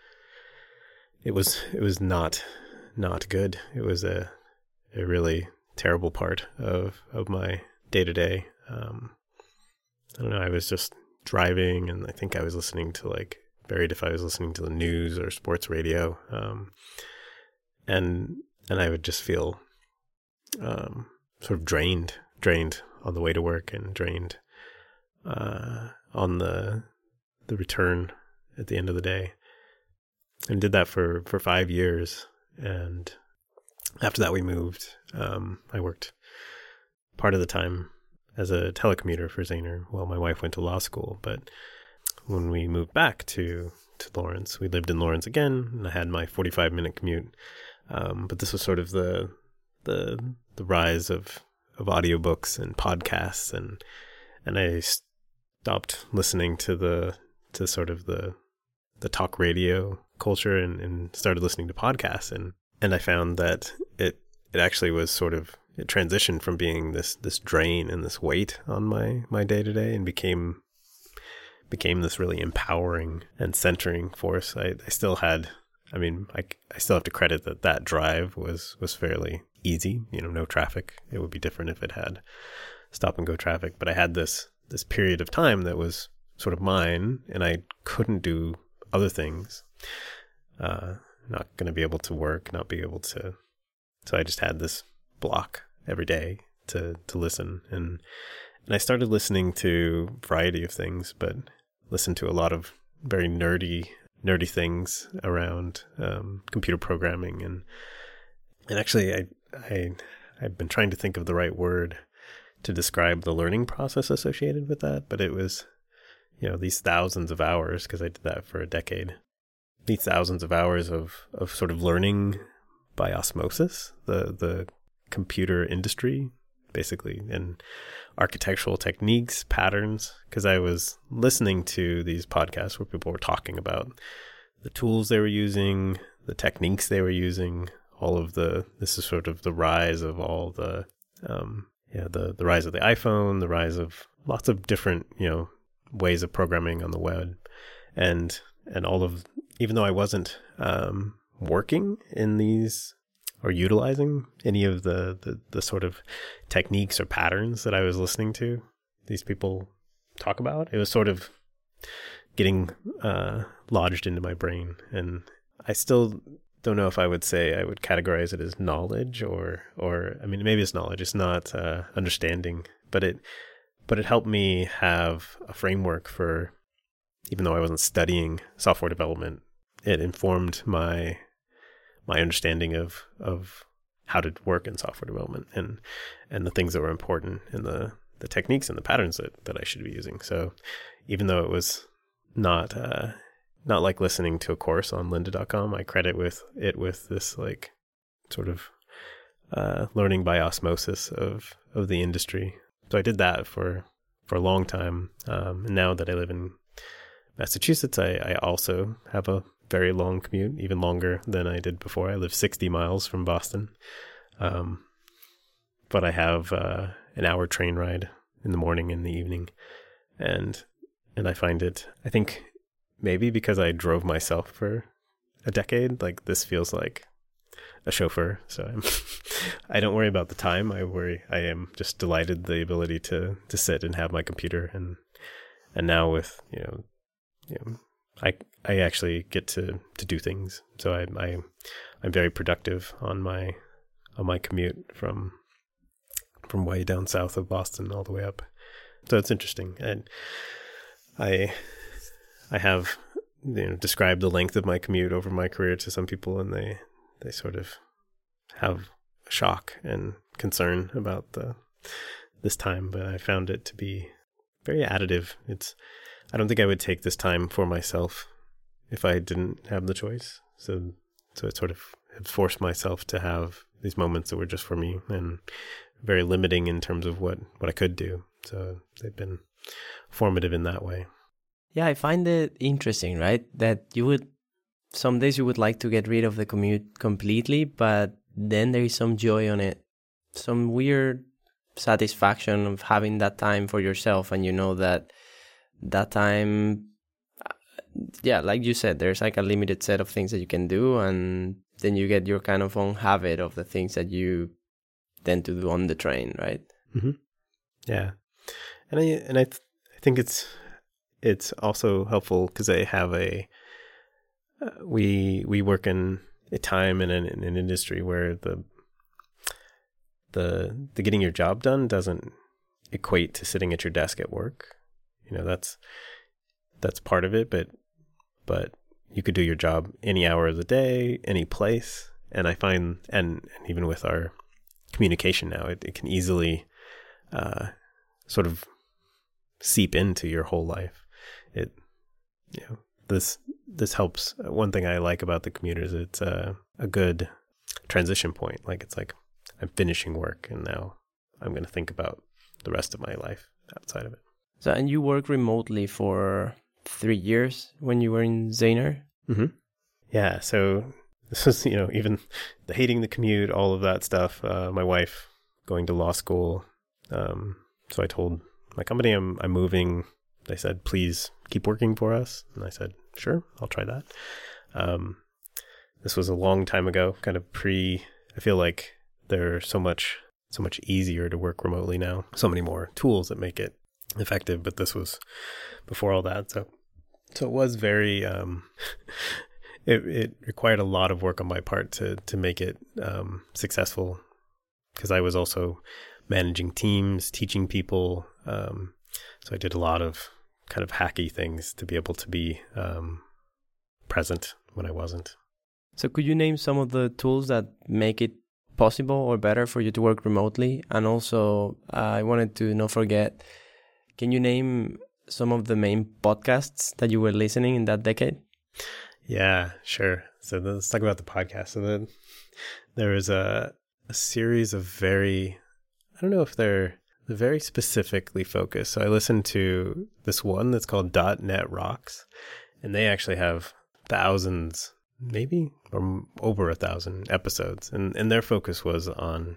It was it was not not good. It was a a really terrible part of of my day to day. I don't know. I was just driving, and I think I was listening to like buried if I was listening to the news or sports radio, um, and and I would just feel um, sort of drained, drained on the way to work, and drained uh, on the the return at the end of the day. And did that for, for five years. And after that, we moved. Um, I worked part of the time as a telecommuter for Zahner while my wife went to law school. But when we moved back to, to Lawrence, we lived in Lawrence again, and I had my forty-five minute commute Um, but this was sort of the the the rise of of audiobooks and podcasts, and and I stopped listening to the to sort of the the talk radio culture and, and started listening to podcasts, and and I found that it it actually was sort of it transitioned from being this this drain and this weight on my my day to day and became became this really empowering and centering force. I, I still had, I mean, I, I still have to credit that that drive was, was fairly easy, you know, no traffic. It would be different if it had stop and go traffic, but I had this, this period of time that was sort of mine, and I couldn't do other things. Uh, not going to be able to work, not be able to, so I just had this block every day to, to listen. And, and I started listening to a variety of things, but listened to a lot of very nerdy, nerdy things around um, computer programming, and and actually, I I I've been trying to think of the right word to describe the learning process associated with that, but it was, you know, these thousands of hours, because I did that for a decade. These thousands of hours of of sort of learning by osmosis, the the computer industry, basically, and architectural techniques, patterns, because I was listening to these podcasts where people were talking about the tools they were using, the techniques they were using, all of the, this is sort of the rise of all the, um, yeah, the, the rise of the iPhone, the rise of lots of different, you know, ways of programming on the web. And, and all of, even though I wasn't, um, working in these or utilizing any of the, the, the sort of techniques or patterns that I was listening to these people talk about, it was sort of getting uh, lodged into my brain. And I still don't know if I would say I would categorize it as knowledge or, or I mean, maybe it's knowledge. It's not uh, understanding, but it, but it helped me have a framework for, even though I wasn't studying software development, it informed my my understanding of, of how to work in software development and, and the things that were important and the, the techniques and the patterns that, that I should be using. So even though it was not, uh, not like listening to a course on lynda dot com, I credit with it with this like sort of, uh, learning by osmosis of, of the industry. So I did that for, for a long time. Um, and now that I live in Massachusetts, I, I also have a very long commute, even longer than I did before. I live sixty miles from Boston. Um, but I have uh, an hour train ride in the morning and the evening. And and I find it, I think maybe because I drove myself for a decade, like this feels like a chauffeur. So I'm, I don't worry about the time. I worry, I am just delighted the ability to, to sit and have my computer. And, and now with, you know, you know, I, I actually get to, to do things. So I, I, I'm very productive on my, on my commute from, from way down south of Boston all the way up. So it's interesting. And I, I have, you know, described the length of my commute over my career to some people, and they, they sort of have shock and concern about the, this time, but I found it to be very additive. It's, I don't think I would take this time for myself if I didn't have the choice. So, so it sort of have forced myself to have these moments that were just for me and very limiting in terms of what, what I could do. So they've been formative in that way. Yeah, I find it interesting, right? That you would, some days you would like to get rid of the commute completely, but then there is some joy on it, some weird satisfaction of having that time for yourself. And you know that that time, yeah, like you said, there's like a limited set of things that you can do. And then you get your kind of own habit of the things that you tend to do on the train, right? Mm-hmm. Yeah. And I, and I, th- I think it's, it's also helpful because I have a, uh, we, we work in a time in an, in an industry where the, the, the getting your job done doesn't equate to sitting at your desk at work. You know, that's, that's part of it, but, but you could do your job any hour of the day, any place. And I find, and, and even with our communication now, it, it can easily, uh, sort of seep into your whole life. It, you know, this, this helps. One thing I like about the commute is it's a, a good, transition point. Like it's like I'm finishing work and now I'm going to think about the rest of my life outside of it. So, and you work remotely for three years when you were in Zaner? Mm-hmm. Yeah. So this was, you know, even the hating the commute, all of that stuff. Uh, my wife going to law school. Um, so I told my company I'm, I'm moving. They said, please keep working for us. And I said, sure, I'll try that. Um, this was a long time ago, kind of pre, I feel like they're so much, so much easier to work remotely now. So many more tools that make it effective, but this was before all that. So, so it was very, um, it, it required a lot of work on my part to, to make it, um, successful, because I was also managing teams, teaching people. Um, so I did a lot of kind of hacky things to be able to be, um, present when I wasn't. So could you name some of the tools that make it possible or better for you to work remotely? And also, uh, I wanted to not forget, can you name some of the main podcasts that you were listening in that decade? Yeah, sure. So let's talk about the podcast. So then there was a, a series of very, I don't know if they're very specifically focused. So I listened to this one that's called .NET Rocks, and they actually have thousands, maybe or over a thousand episodes, and and their focus was on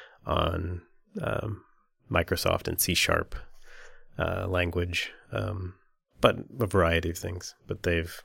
on um, Microsoft and C Sharp uh, language, um, but a variety of things. But they've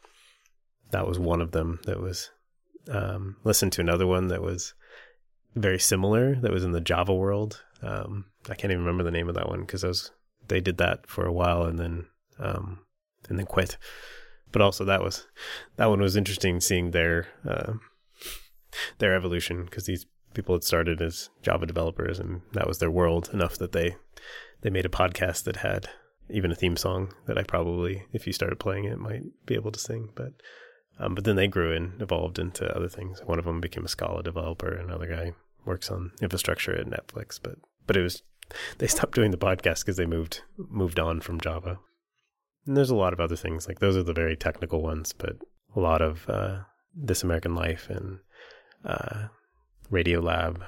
that was one of them that was um, listened to another one that was very similar, that was in the Java world. Um, I can't even remember the name of that one because I was they did that for a while and then um, and then quit. But also that was that one was interesting, seeing their uh, their evolution, because these people had started as Java developers and that was their world, enough that they they made a podcast that had even a theme song that I probably, if you started playing it, might be able to sing. But um, but then they grew and evolved into other things. One of them became a Scala developer. Another guy works on infrastructure at Netflix. But but it was they stopped doing the podcast because they moved moved on from Java. And there's a lot of other things, like those are the very technical ones, but a lot of uh, This American Life and uh, Radio Lab,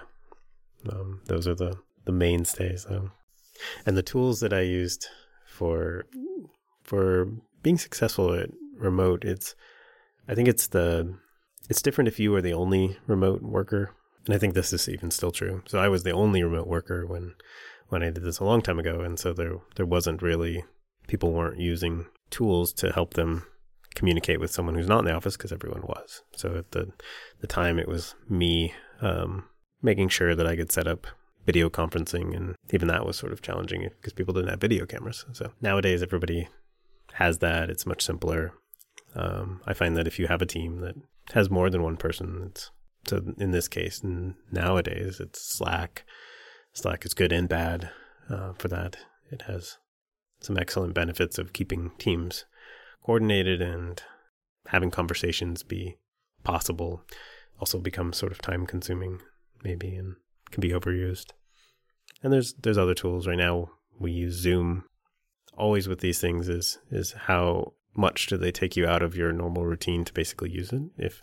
um, those are the, the mainstays. Um, and the tools that I used for for being successful at remote, it's I think it's the it's different if you were the only remote worker, and I think this is even still true. So I was the only remote worker when when I did this a long time ago, and so there there wasn't really. People weren't using tools to help them communicate with someone who's not in the office, because everyone was. So at the the time, it was me um, making sure that I could set up video conferencing, and even that was sort of challenging because people didn't have video cameras. So nowadays, everybody has that. It's much simpler. Um, I find that if you have a team that has more than one person, it's so in this case, nowadays, it's Slack. Slack is good and bad uh, for that. It has some excellent benefits of keeping teams coordinated and having conversations be possible. Also becomes sort of time consuming maybe and can be overused. And there's there's other tools. Right now we use Zoom. Always with these things is is how much do they take you out of your normal routine to basically use it? If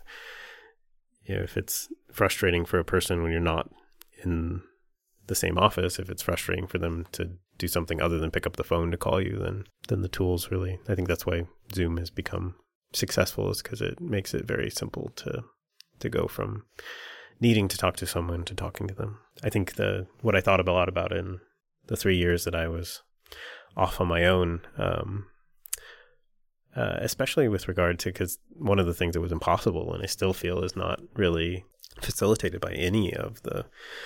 you know, if it's frustrating for a person when you're not in the same office, if it's frustrating for them to do something other than pick up the phone to call you, then then the tools really, I think that's why Zoom has become successful, is because it makes it very simple to to go from needing to talk to someone to talking to them. I think the what I thought a lot about in the three years that I was off on my own, um, uh, especially with regard to, because one of the things that was impossible, and I still feel is not really facilitated by any of the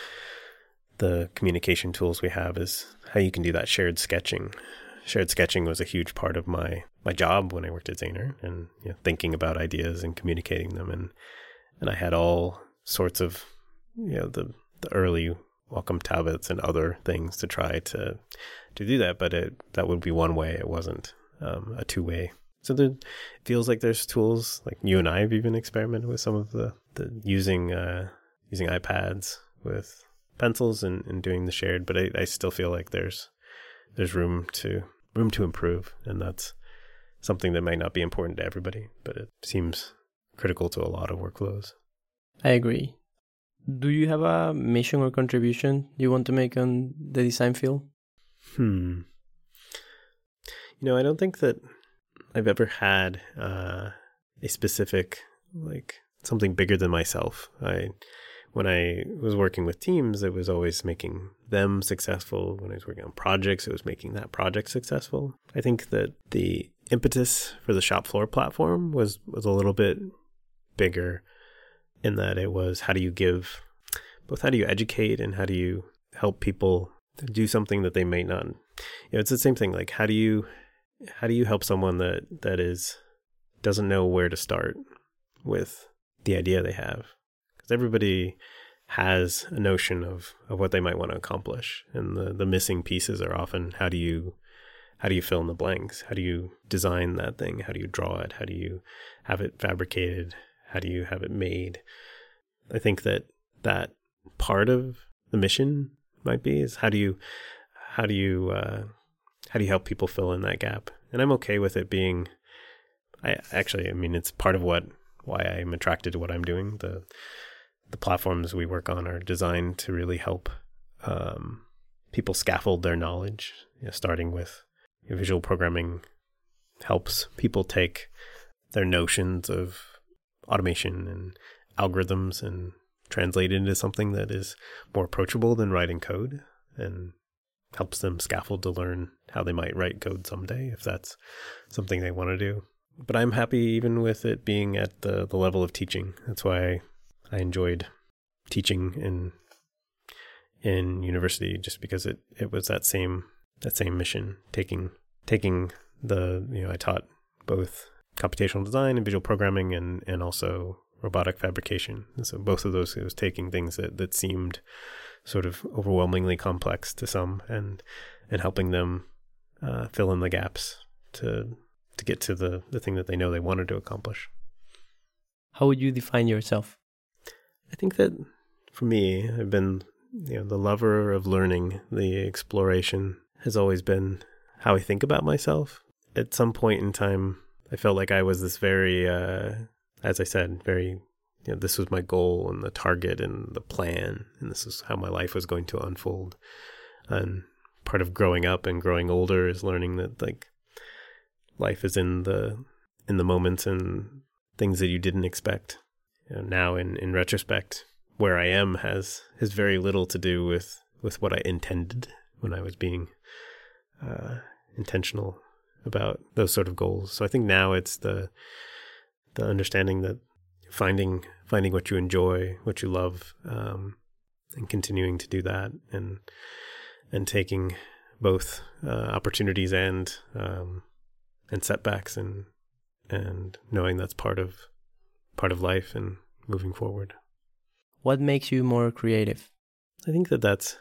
the communication tools we have, is how you can do that shared sketching. Shared sketching was a huge part of my, my job when I worked at Zaner, and you know, thinking about ideas and communicating them. And, and I had all sorts of, you know, the, the early welcome tablets and other things to try to, to do that. But it, that would be one way. It wasn't um, a two way. So there, it feels like there's tools, like you and I have even experimented with some of the, the using, uh, using iPads with pencils and, and doing the shared, but I, I still feel like there's there's room to room to improve, and that's something that might not be important to everybody, but it seems critical to a lot of workflows. I agree. Do you have a mission or contribution you want to make on the design field? Hmm. You know, I don't think that I've ever had uh, a specific, like, something bigger than myself. I, when I was working with teams, it was always making them successful. When I was working on projects, it was making that project successful. I think that the impetus for the shop floor platform was, was a little bit bigger in that it was, how do you give, both how do you educate and how do you help people do something that they may not, you know, it's the same thing. Like, how do you, how do you help someone that, that is, doesn't know where to start with the idea they have? Because everybody has a notion of, of what they might want to accomplish. And the, the missing pieces are often, how do you, how do you fill in the blanks? How do you design that thing? How do you draw it? How do you have it fabricated? How do you have it made? I think that that part of the mission might be is how do you, how do you, uh, how do you help people fill in that gap? And I'm okay with it being, I actually, I mean, it's part of what, why I'm attracted to what I'm doing. The, the platforms we work on are designed to really help um, people scaffold their knowledge, you know, starting with you know, visual programming helps people take their notions of automation and algorithms and translate it into something that is more approachable than writing code, and helps them scaffold to learn how they might write code someday if that's something they want to do. But I'm happy even with it being at the, the level of teaching. That's why I enjoyed teaching in in university, just because it, it was that same that same mission, taking taking the, you know, I taught both computational design and visual programming and, and also robotic fabrication. And so both of those, it was taking things that, that seemed sort of overwhelmingly complex to some and and helping them uh, fill in the gaps to to get to the, the thing that they know they wanted to accomplish. How would you define yourself? I think that for me, I've been, you know, the lover of learning. The exploration has always been how I think about myself. At some point in time, I felt like I was this very, uh, as I said, very, you know, this was my goal and the target and the plan, and this is how my life was going to unfold. And part of growing up and growing older is learning that, like, life is in the in the moments and things that you didn't expect. You know, now, in, in retrospect, where I am has has very little to do with, with what I intended when I was being uh, intentional about those sort of goals. So I think now it's the the understanding that finding finding what you enjoy, what you love, um, and continuing to do that, and and taking both uh, opportunities and um, and setbacks, and and knowing that's part of part of life and moving forward. What makes you more creative? I think that that's,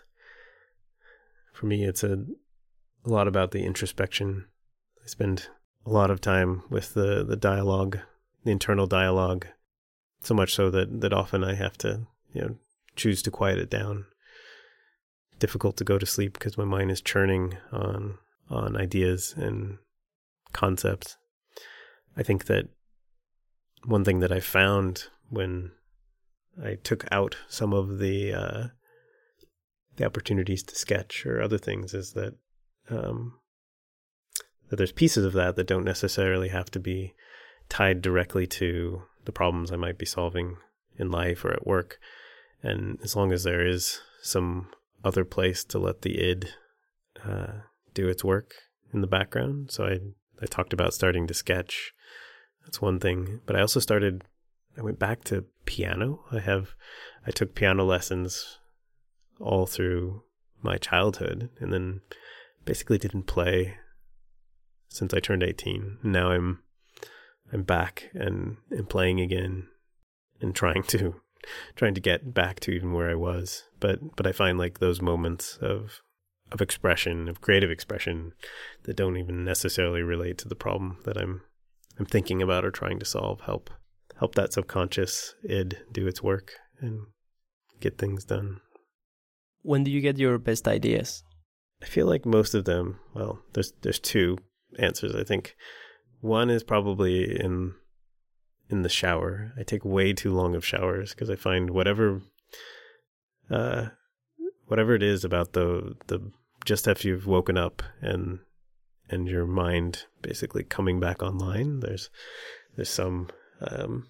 for me, it's a, a lot about the introspection. I spend a lot of time with the, the dialogue, the internal dialogue, so much so that, that often I have to, you know, choose to quiet it down. Difficult to go to sleep because my mind is churning on on ideas and concepts. I think that one thing that I found when I took out some of the uh, the opportunities to sketch or other things is that um, that there's pieces of that that don't necessarily have to be tied directly to the problems I might be solving in life or at work. And as long as there is some other place to let the id uh, do its work in the background. So I, I talked about starting to sketch. That's one thing. But I also started, I went back to piano. I have, I took piano lessons all through my childhood and then basically didn't play since I turned eighteen. Now I'm, I'm back and, and playing again and trying to, trying to get back to even where I was. But, but I find like those moments of, of expression, of creative expression that don't even necessarily relate to the problem that I'm, I'm thinking about or trying to solve help, help that subconscious id do its work and get things done. When do you get your best ideas? I feel like most of them, well, there's, there's two answers. I think one is probably in, in the shower. I take way too long of showers because I find whatever, uh, whatever it is about the the just after you've woken up and and your mind basically coming back online. There's there's some um,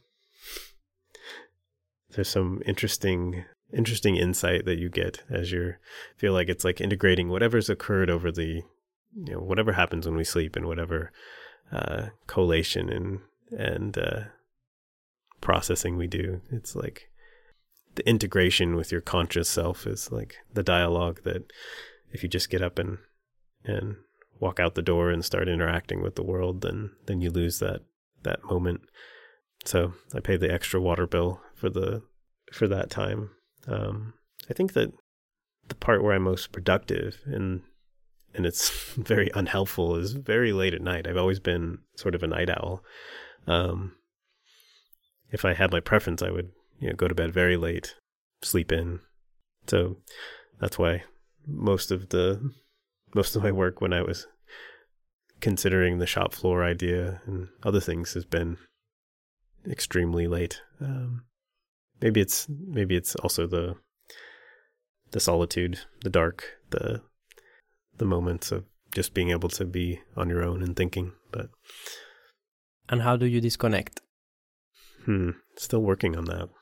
there's some interesting interesting insight that you get as you feel like it's like integrating whatever's occurred over the, you know, whatever happens when we sleep and whatever uh, collation and and uh, processing we do. It's like the integration with your conscious self is like the dialogue that if you just get up and and walk out the door and start interacting with the world, then then you lose that that moment. So I paid the extra water bill for the for that time. Um, I think that the part where I'm most productive and and it's very unhelpful is very late at night. I've always been sort of a night owl. Um, if I had my preference, I would, you know, go to bed very late, sleep in. So that's why most of the most of my work when I was considering the shop floor idea and other things has been extremely late. Um, maybe it's maybe it's also the the solitude, the dark, the the moments of just being able to be on your own and thinking. But and how do you disconnect? Hmm, still working on that.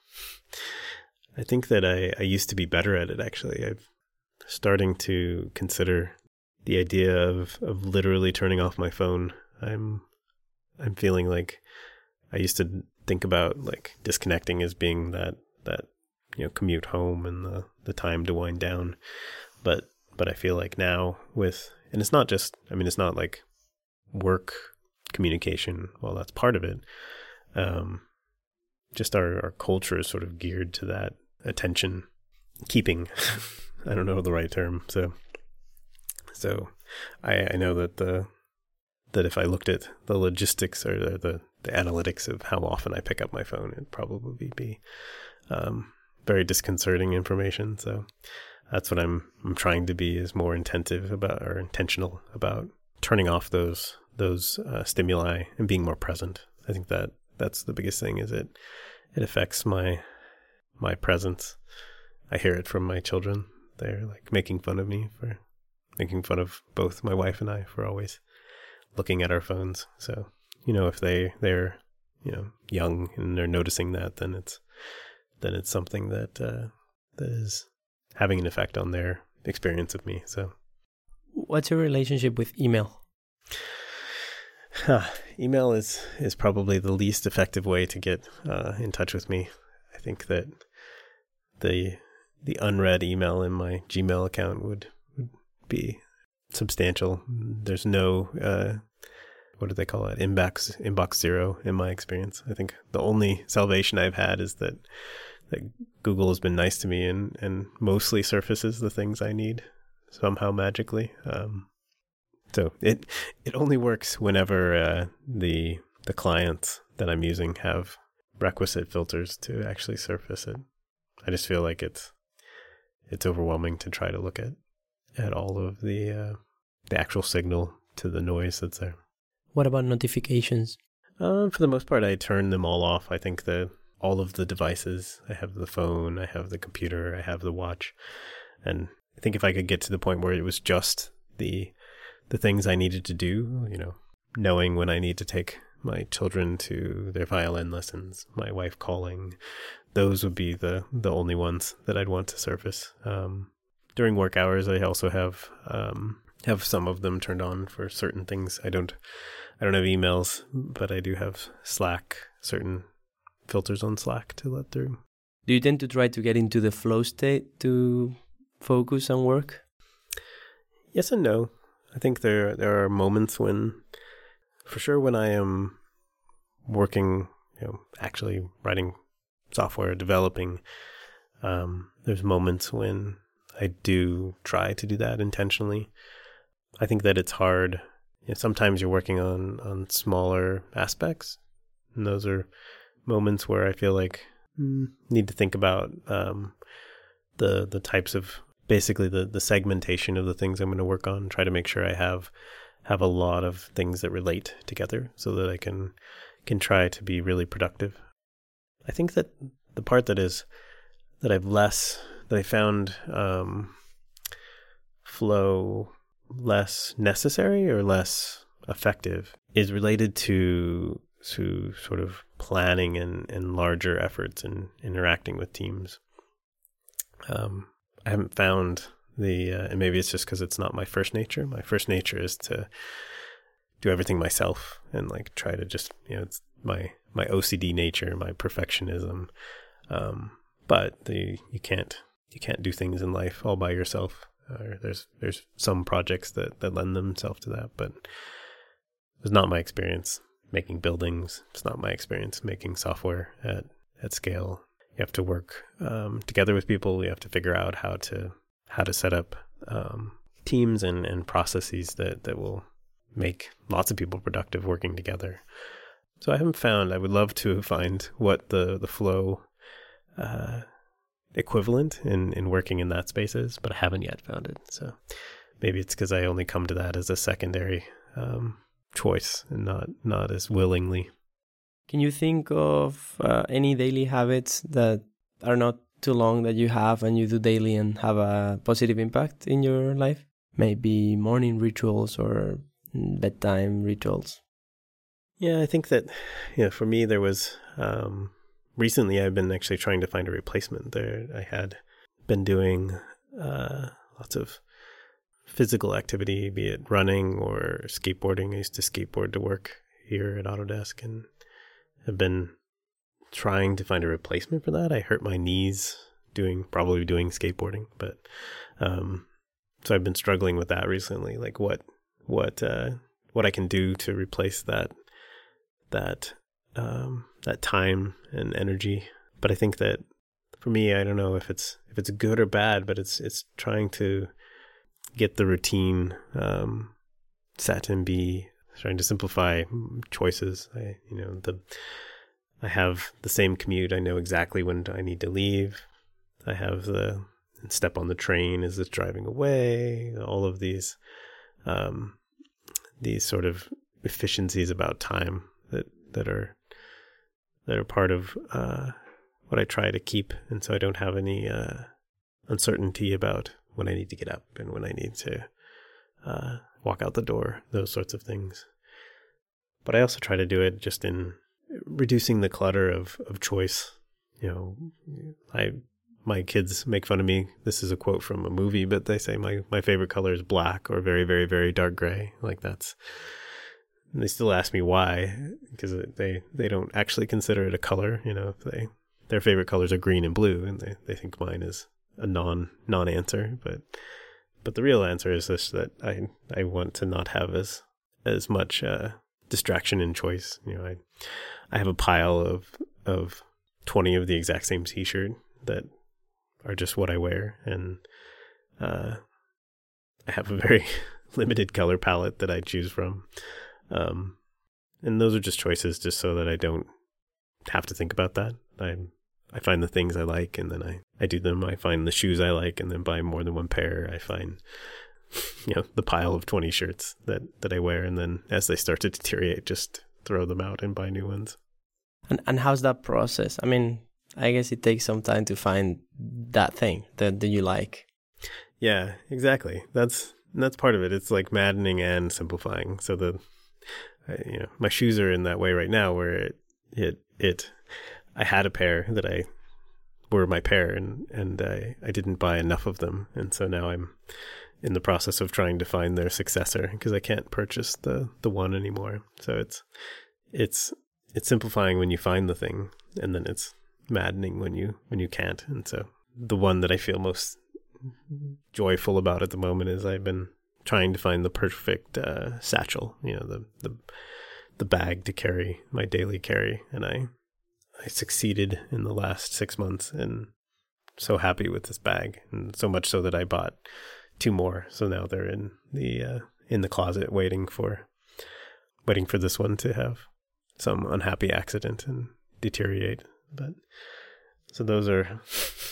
I think that I, I used to be better at it, actually. I'm starting to consider the idea of, of literally turning off my phone. I'm I'm feeling like I used to think about like disconnecting as being that, that you know, commute home and the, the time to wind down. But but I feel like now with, and it's not just, I mean, it's not like work communication, well, that's part of it. Um, just our, our culture is sort of geared to that attention keeping. I don't know the right term. So, so I, I know that the, that if I looked at the logistics or the, the, the analytics of how often I pick up my phone, it'd probably be, um, very disconcerting information. So that's what I'm, I'm trying to be, is more intentive about, or intentional about turning off those, those, uh, stimuli and being more present. I think that that's the biggest thing, is it, it affects my, my presence. I hear it from my children. They're like making fun of me for making fun of both my wife and I for always looking at our phones. So, you know, if they, they're, you know, young and they're noticing that, then it's, then it's something that, uh, that is having an effect on their experience of me. So what's your relationship with email? Huh. Email is, is probably the least effective way to get uh, in touch with me. I think that the the unread email in my Gmail account would, would be substantial. There's no, uh, what do they call it? Inbox, inbox zero in my experience. I think the only salvation I've had is that, that Google has been nice to me and, and mostly surfaces the things I need somehow magically. Um, So it it only works whenever uh, the the clients that I'm using have requisite filters to actually surface it. I just feel like it's it's overwhelming to try to look at at all of the uh, the actual signal to the noise that's there. What about notifications? Uh, for the most part, I turn them all off. I think that all of the devices, I have the phone, I have the computer, I have the watch, and I think if I could get to the point where it was just the the things I needed to do, you know, knowing when I need to take my children to their violin lessons, my wife calling, those would be the, the only ones that I'd want to surface. Um, during work hours, I also have, um, have some of them turned on for certain things. I don't, I don't have emails, but I do have Slack, certain filters on Slack to let through. Do you tend to try to get into the flow state to focus on work? Yes and no. I think there there are moments when, for sure, when I am working, you know, actually writing software, developing, um, there's moments when I do try to do that intentionally. I think that it's hard. You know, sometimes you're working on, on smaller aspects, and those are moments where I feel like mm, need to think about um, the the types of basically the, the segmentation of the things I'm going to work on, try to make sure I have have a lot of things that relate together so that I can can try to be really productive. I think that the part that is that I've less that I found um, flow less necessary or less effective is related to to sort of planning and, and larger efforts and interacting with teams. Um, I haven't found the, uh, and maybe it's just because it's not my first nature. My first nature is to do everything myself and like try to just, you know, it's my, my O C D nature, my perfectionism. Um, but the, you can't, you can't do things in life all by yourself. Uh, there's, there's some projects that, that lend themselves to that, but it's not my experience making buildings. It's not my experience making software at, at scale. You have to work um, together with people. You have to figure out how to how to set up um, teams and, and processes that, that will make lots of people productive working together. So I haven't found, I would love to find what the, the flow uh, equivalent in, in working in that space is, but I haven't yet found it. So maybe it's because I only come to that as a secondary um choice and not not as willingly. Can you think of uh, any daily habits that are not too long that you have and you do daily and have a positive impact in your life? Maybe morning rituals or bedtime rituals. Yeah, I think that, you know, for me there was um, recently I've been actually trying to find a replacement. There, I had been doing uh, lots of physical activity, be it running or skateboarding. I used to skateboard to work here at Autodesk and have been trying to find a replacement for that. I hurt my knees doing, probably doing skateboarding, but um, so I've been struggling with that recently, like what, what, uh, what I can do to replace that, that, um, that time and energy. But I think that for me, I don't know if it's, if it's good or bad, but it's, it's trying to get the routine um, set and be trying to simplify choices. I, you know, the I have the same commute. I know exactly when I need to leave. I have the step on the train as it's driving away. All of these, um, these sort of efficiencies about time that that are that are part of uh, what I try to keep, and so I don't have any uh, uncertainty about when I need to get up and when I need to uh, walk out the door, those sorts of things. But I also try to do it just in reducing the clutter of, of choice. You know, I my kids make fun of me. This is a quote from a movie, but they say my, my favorite color is black or very, very, very dark gray. Like that's, and they still ask me why, because they, they don't actually consider it a color. You know, if they, their favorite colors are green and blue, and they, they think mine is a non non answer, but but the real answer is this, that I I want to not have as as much uh, distraction and choice. You know, I I have a pile of of twenty of the exact same T-shirt that are just what I wear, and uh, I have a very limited color palette that I choose from, um, and those are just choices, just so that I don't have to think about that. I'm I find the things I like and then I, I do them. I find the shoes I like and then buy more than one pair. I find, you know, the pile of twenty shirts that, that I wear, and then as they start to deteriorate, just throw them out and buy new ones. And and how's that process? I mean, I guess it takes some time to find that thing that, that you like. Yeah, exactly. That's that's part of it. It's like maddening and simplifying. So the, uh, you know, my shoes are in that way right now where it, it, it, I had a pair that I were my pair, and, and I, I didn't buy enough of them. And so now I'm in the process of trying to find their successor because I can't purchase the, the one anymore. So it's, it's, it's simplifying when you find the thing, and then it's maddening when you, when you can't. And so the one that I feel most joyful about at the moment is I've been trying to find the perfect uh, satchel, you know, the, the, the bag to carry my daily carry. And I, I succeeded in the last six months and so happy with this bag, and so much so that I bought two more. So now they're in the uh, in the closet waiting for waiting for this one to have some unhappy accident and deteriorate. But so those are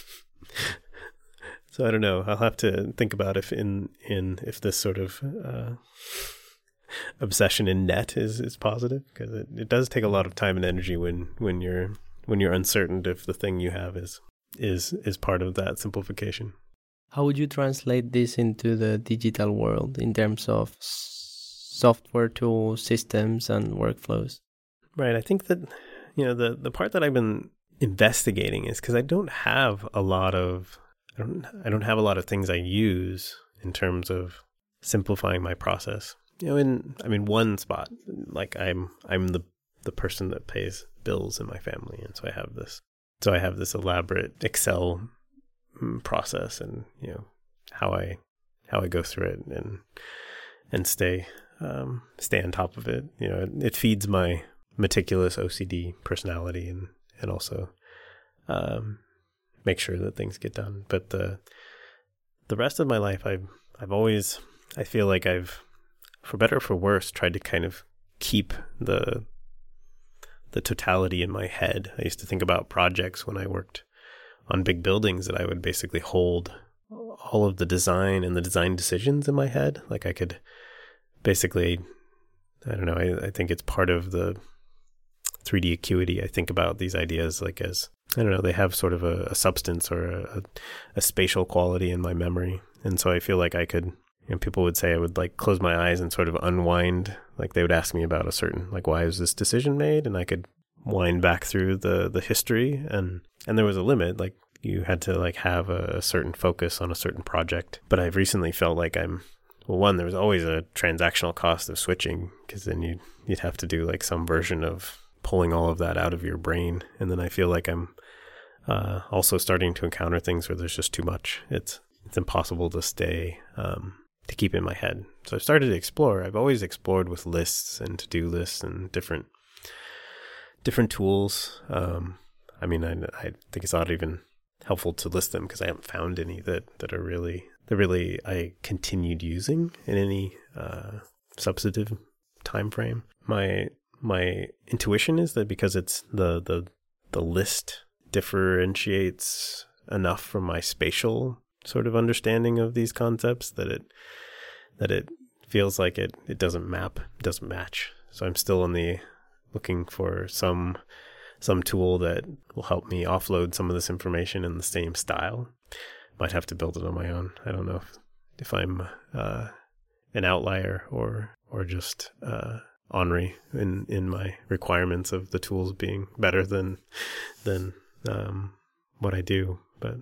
so I don't know. I'll have to think about if in in if this sort of uh, obsession in net is, is positive, because it, it does take a lot of time and energy when, when you're when you're uncertain if the thing you have is is is part of that simplification. How would you translate this into the digital world in terms of s- software tools, systems, and workflows? Right. I think that, you know, the, the part that I've been investigating is because I don't have a lot of, I don't, I don't have a lot of things I use in terms of simplifying my process. You know, in, I mean, one spot, like I'm, I'm the, the person that pays bills in my family. And so I have this, so I have this elaborate Excel process, and, you know, how I, how I go through it and, and stay, um, stay on top of it. You know, it, it feeds my meticulous O C D personality, and, and also, um, make sure that things get done. But the, the rest of my life, I've, I've always, I feel like I've, for better or for worse, tried to kind of keep the, the totality in my head. I used to think about projects when I worked on big buildings that I would basically hold all of the design and the design decisions in my head. Like I could basically, I don't know, I, I think it's part of the three D acuity. I think about these ideas like as, I don't know, they have sort of a, a substance or a, a spatial quality in my memory. And so I feel like I could, you know, people would say I would like close my eyes and sort of unwind. Like they would ask me about a certain, like, why was this decision made? And I could wind back through the, the history, and, and there was a limit. Like you had to like have a, a certain focus on a certain project. But I've recently felt like I'm, well, one, there was always a transactional cost of switching, because then you'd, you'd have to do like some version of pulling all of that out of your brain. And then I feel like I'm uh, also starting to encounter things where there's just too much. It's, it's impossible to stay, um, to keep in my head. So I've started to explore. I've always explored with lists and to-do lists and different different tools. Um, I mean, I, I think it's not even helpful to list them because I haven't found any that, that are really, that really I continued using in any uh, substantive time frame. My my intuition is that because it's the, the, the list differentiates enough from my spatial sort of understanding of these concepts that it that it feels like it, it doesn't map, doesn't match. So I'm still on the looking for some some tool that will help me offload some of this information in the same style. Might have to build it on my own. I don't know if, if I'm uh, an outlier or or just uh, ornery in, in my requirements of the tools being better than than um, what I do. But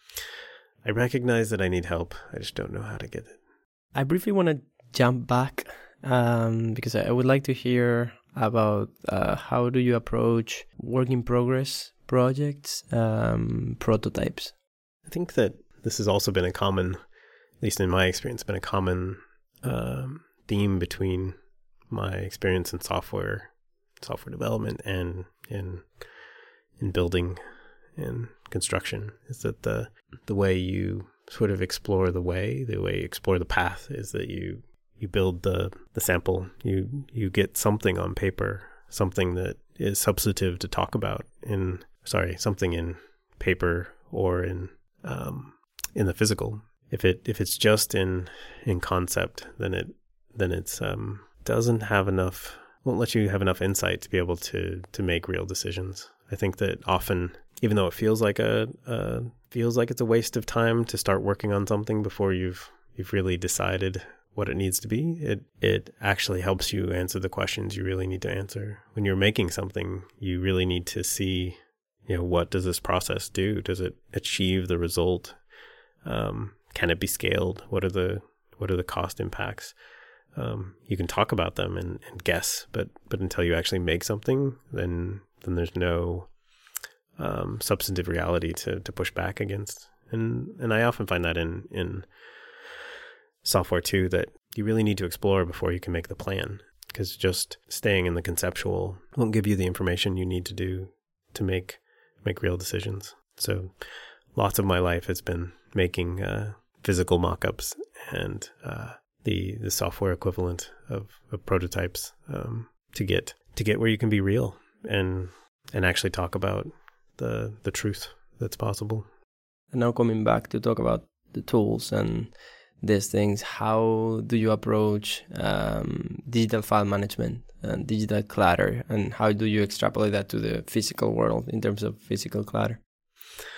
I recognize that I need help. I just don't know how to get it. I briefly want to jump back um, because I would like to hear about uh, how do you approach work in progress projects, um, prototypes. I think that this has also been a common, at least in my experience, been a common um, theme between my experience in software, software development, and in in building and construction, is that the the way you sort of explore the way, the way you explore the path, is that you you build the the sample, you you get something on paper, something that is substantive to talk about in sorry, something in paper or in um, in the physical. If it if it's just in in concept, then it then it's um, doesn't have enough, won't let you have enough insight to be able to to make real decisions. I think that often, even though it feels like a, a feels like it's a waste of time to start working on something before you've you've really decided what it needs to be, it it actually helps you answer the questions you really need to answer. When you're making something, you really need to see, you know, what does this process do? Does it achieve the result? Um, can it be scaled? What are the what are the cost impacts? Um, you can talk about them and, and guess, but but until you actually make something, then then there's no um, substantive reality to, to push back against. And and I often find that in in software too, that you really need to explore before you can make the plan, because just staying in the conceptual won't give you the information you need to do to make make real decisions. So lots of my life has been making uh, physical mock-ups and uh, the the software equivalent of, of prototypes um, to get to get where you can be real and and actually talk about the the truth that's possible. And now coming back to talk about the tools and these things, how do you approach um, digital file management and digital clutter, and how do you extrapolate that to the physical world in terms of physical clutter?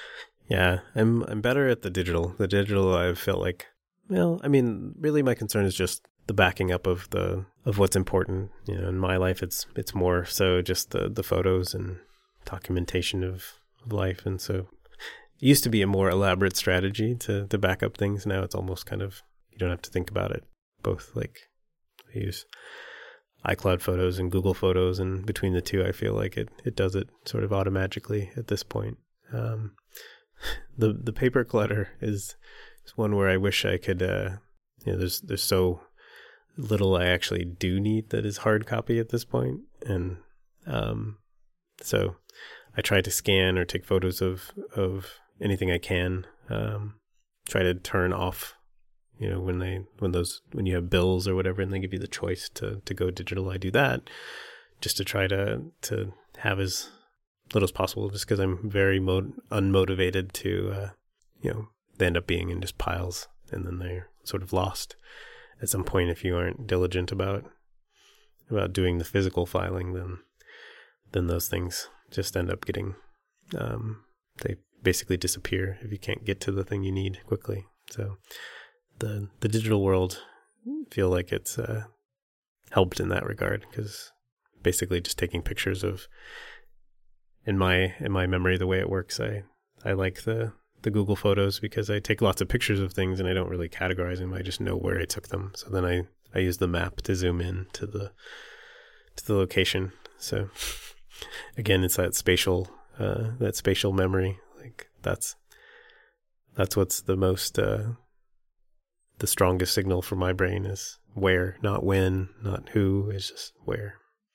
Yeah, I'm I'm better at the digital. The digital, I felt like, well, I mean, really my concern is just the backing up of the of what's important. You know, in my life, it's it's more so just the the photos and documentation of, of life. And so it used to be a more elaborate strategy to, to back up things. Now it's almost kind of, you don't have to think about it. Both, like, I use iCloud Photos and Google Photos, and between the two, I feel like it, it does it sort of automatically at this point. Um, the the paper clutter is, is one where I wish I could, uh, you know, there's, there's so little I actually do need that is hard copy at this point. And um, so I try to scan or take photos of, of anything I can, um, try to turn off, you know, when they, when those, when you have bills or whatever, and they give you the choice to, to go digital, I do that just to try to, to have as little as possible, just because I'm very mo- unmotivated to, uh, you know, they end up being in just piles, and then they're sort of lost at some point. If you aren't diligent about, about doing the physical filing, then, then those things just end up getting, um, they basically disappear if you can't get to the thing you need quickly. So the the digital world, feel like it's uh, helped in that regard, because basically just taking pictures of, in my in my memory, the way it works, I I like the the Google Photos because I take lots of pictures of things and I don't really categorize them. I just know where I took them. So then I I use the map to zoom in to the to the location. So again, it's that spatial uh, that spatial memory. Like that's that's what's the most uh, the strongest signal for my brain is where, not when, not who. It's just where.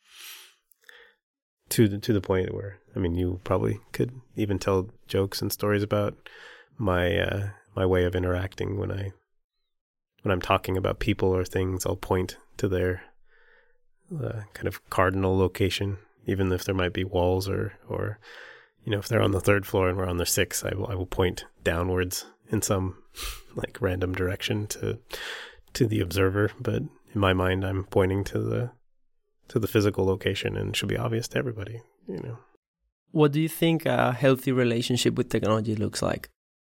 To the, to the point where, I mean, you probably could even tell jokes and stories about my uh, my way of interacting when I when I'm talking about people or things. I'll point to their uh, kind of cardinal location, even if there might be walls or or you know, if they're on the third floor and we're on the sixth, I will I will point downwards in some like random direction to to the observer. But in my mind, I'm pointing to the to the physical location, and it should be obvious to everybody, you know. What do you think a healthy relationship with technology looks like?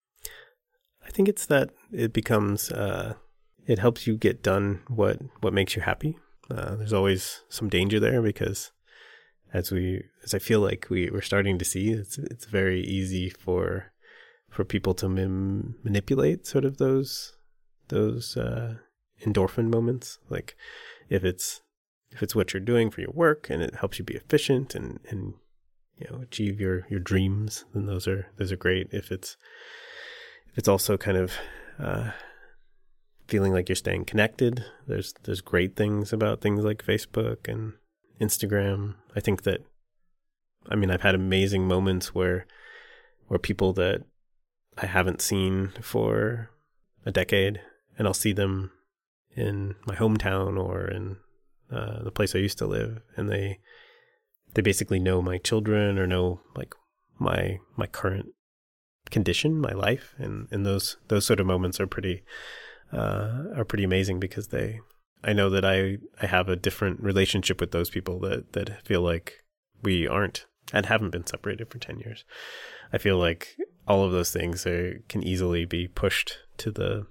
I think it's that it becomes, uh, it helps you get done what, what makes you happy. Uh, there's always some danger there because as we, as I feel like we, we're starting to see, it's it's very easy for for people to mim- manipulate sort of those those uh, endorphin moments. Like if it's If it's what you're doing for your work and it helps you be efficient and, and you know, achieve your, your dreams, then those are those are great. If it's if it's also kind of uh, feeling like you're staying connected, there's there's great things about things like Facebook and Instagram. I think that, I mean, I've had amazing moments where where people that I haven't seen for a decade, and I'll see them in my hometown or in Uh, the place I used to live, and they they basically know my children or know like my my current condition, my life, and and those those sort of moments are pretty uh, are pretty amazing because they I know that I I have a different relationship with those people that that feel like we aren't and haven't been separated for ten years. I feel like all of those things are, can easily be pushed to the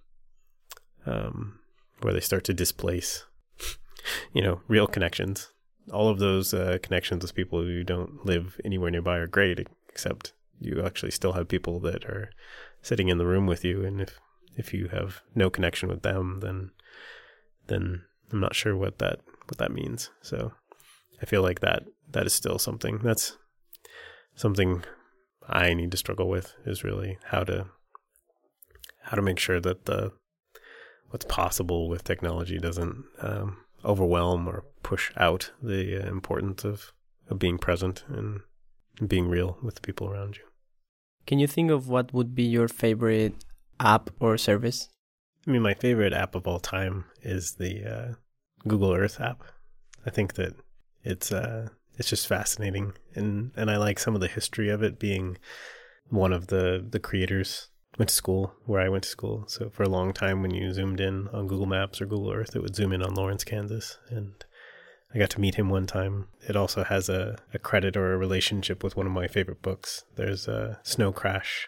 um, where they start to displace, you know, real connections. All of those uh, connections with people who don't live anywhere nearby are great, except you actually still have people that are sitting in the room with you. And if, if you have no connection with them, then, then I'm not sure what that, what that means. So I feel like that, that is still something that's something I need to struggle with, is really how to, how to make sure that the, what's possible with technology doesn't, um, overwhelm or push out the uh, importance of, of being present and being real with the people around you. Can you think of what would be your favorite app or service? I mean, my favorite app of all time is the uh, Google Earth app. I think that it's uh, it's just fascinating, and, and I like some of the history of it, being one of the, the creators went to school where I went to school. So for a long time, when you zoomed in on Google Maps or Google Earth, it would zoom in on Lawrence, Kansas. And I got to meet him one time. It also has a, a credit or a relationship with one of my favorite books. There's a Snow Crash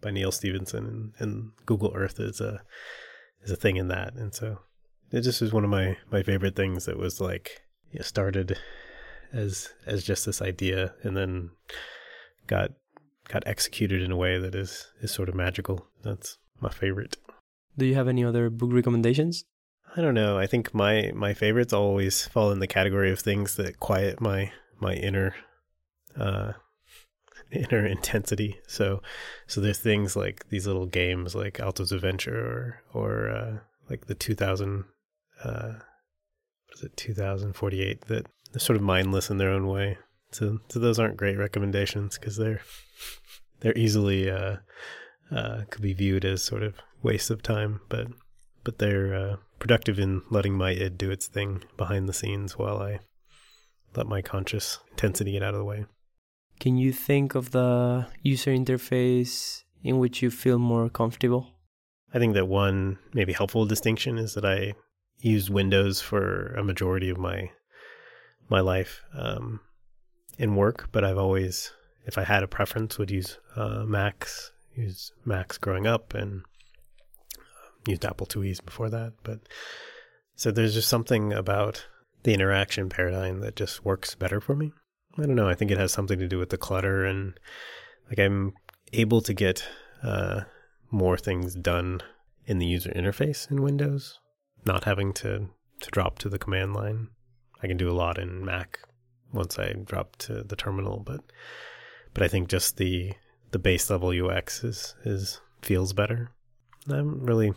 by Neil Stephenson, and, and Google Earth is a is a thing in that. And so it just is one of my, my favorite things that was like, you know, started as as just this idea and then got got executed in a way that is, is sort of magical. That's my favorite. Do you have any other book recommendations? I don't know. I think my, my favorites always fall in the category of things that quiet my my inner uh, inner intensity. So so there's things like these little games like Alto's Adventure or or uh, like the two thousand uh, what is it two thousand forty-eight that they're sort of mindless in their own way. So so those aren't great recommendations because they're they're easily uh, uh, could be viewed as sort of waste of time, but but they're uh, productive in letting my id do its thing behind the scenes while I let my conscious intensity get out of the way. Can you think of the user interface in which you feel more comfortable? I think that one maybe helpful distinction is that I use Windows for a majority of my my life um, in work, but I've always, if I had a preference, would use uh, Macs, use Macs growing up, and used Apple IIes before that. But so there's just something about the interaction paradigm that just works better for me. I don't know. I think it has something to do with the clutter, and like I'm able to get uh, more things done in the user interface in Windows, not having to, to drop to the command line. I can do a lot in Mac once I drop to the terminal, but but I think just the the base level U X is is feels better. I'm really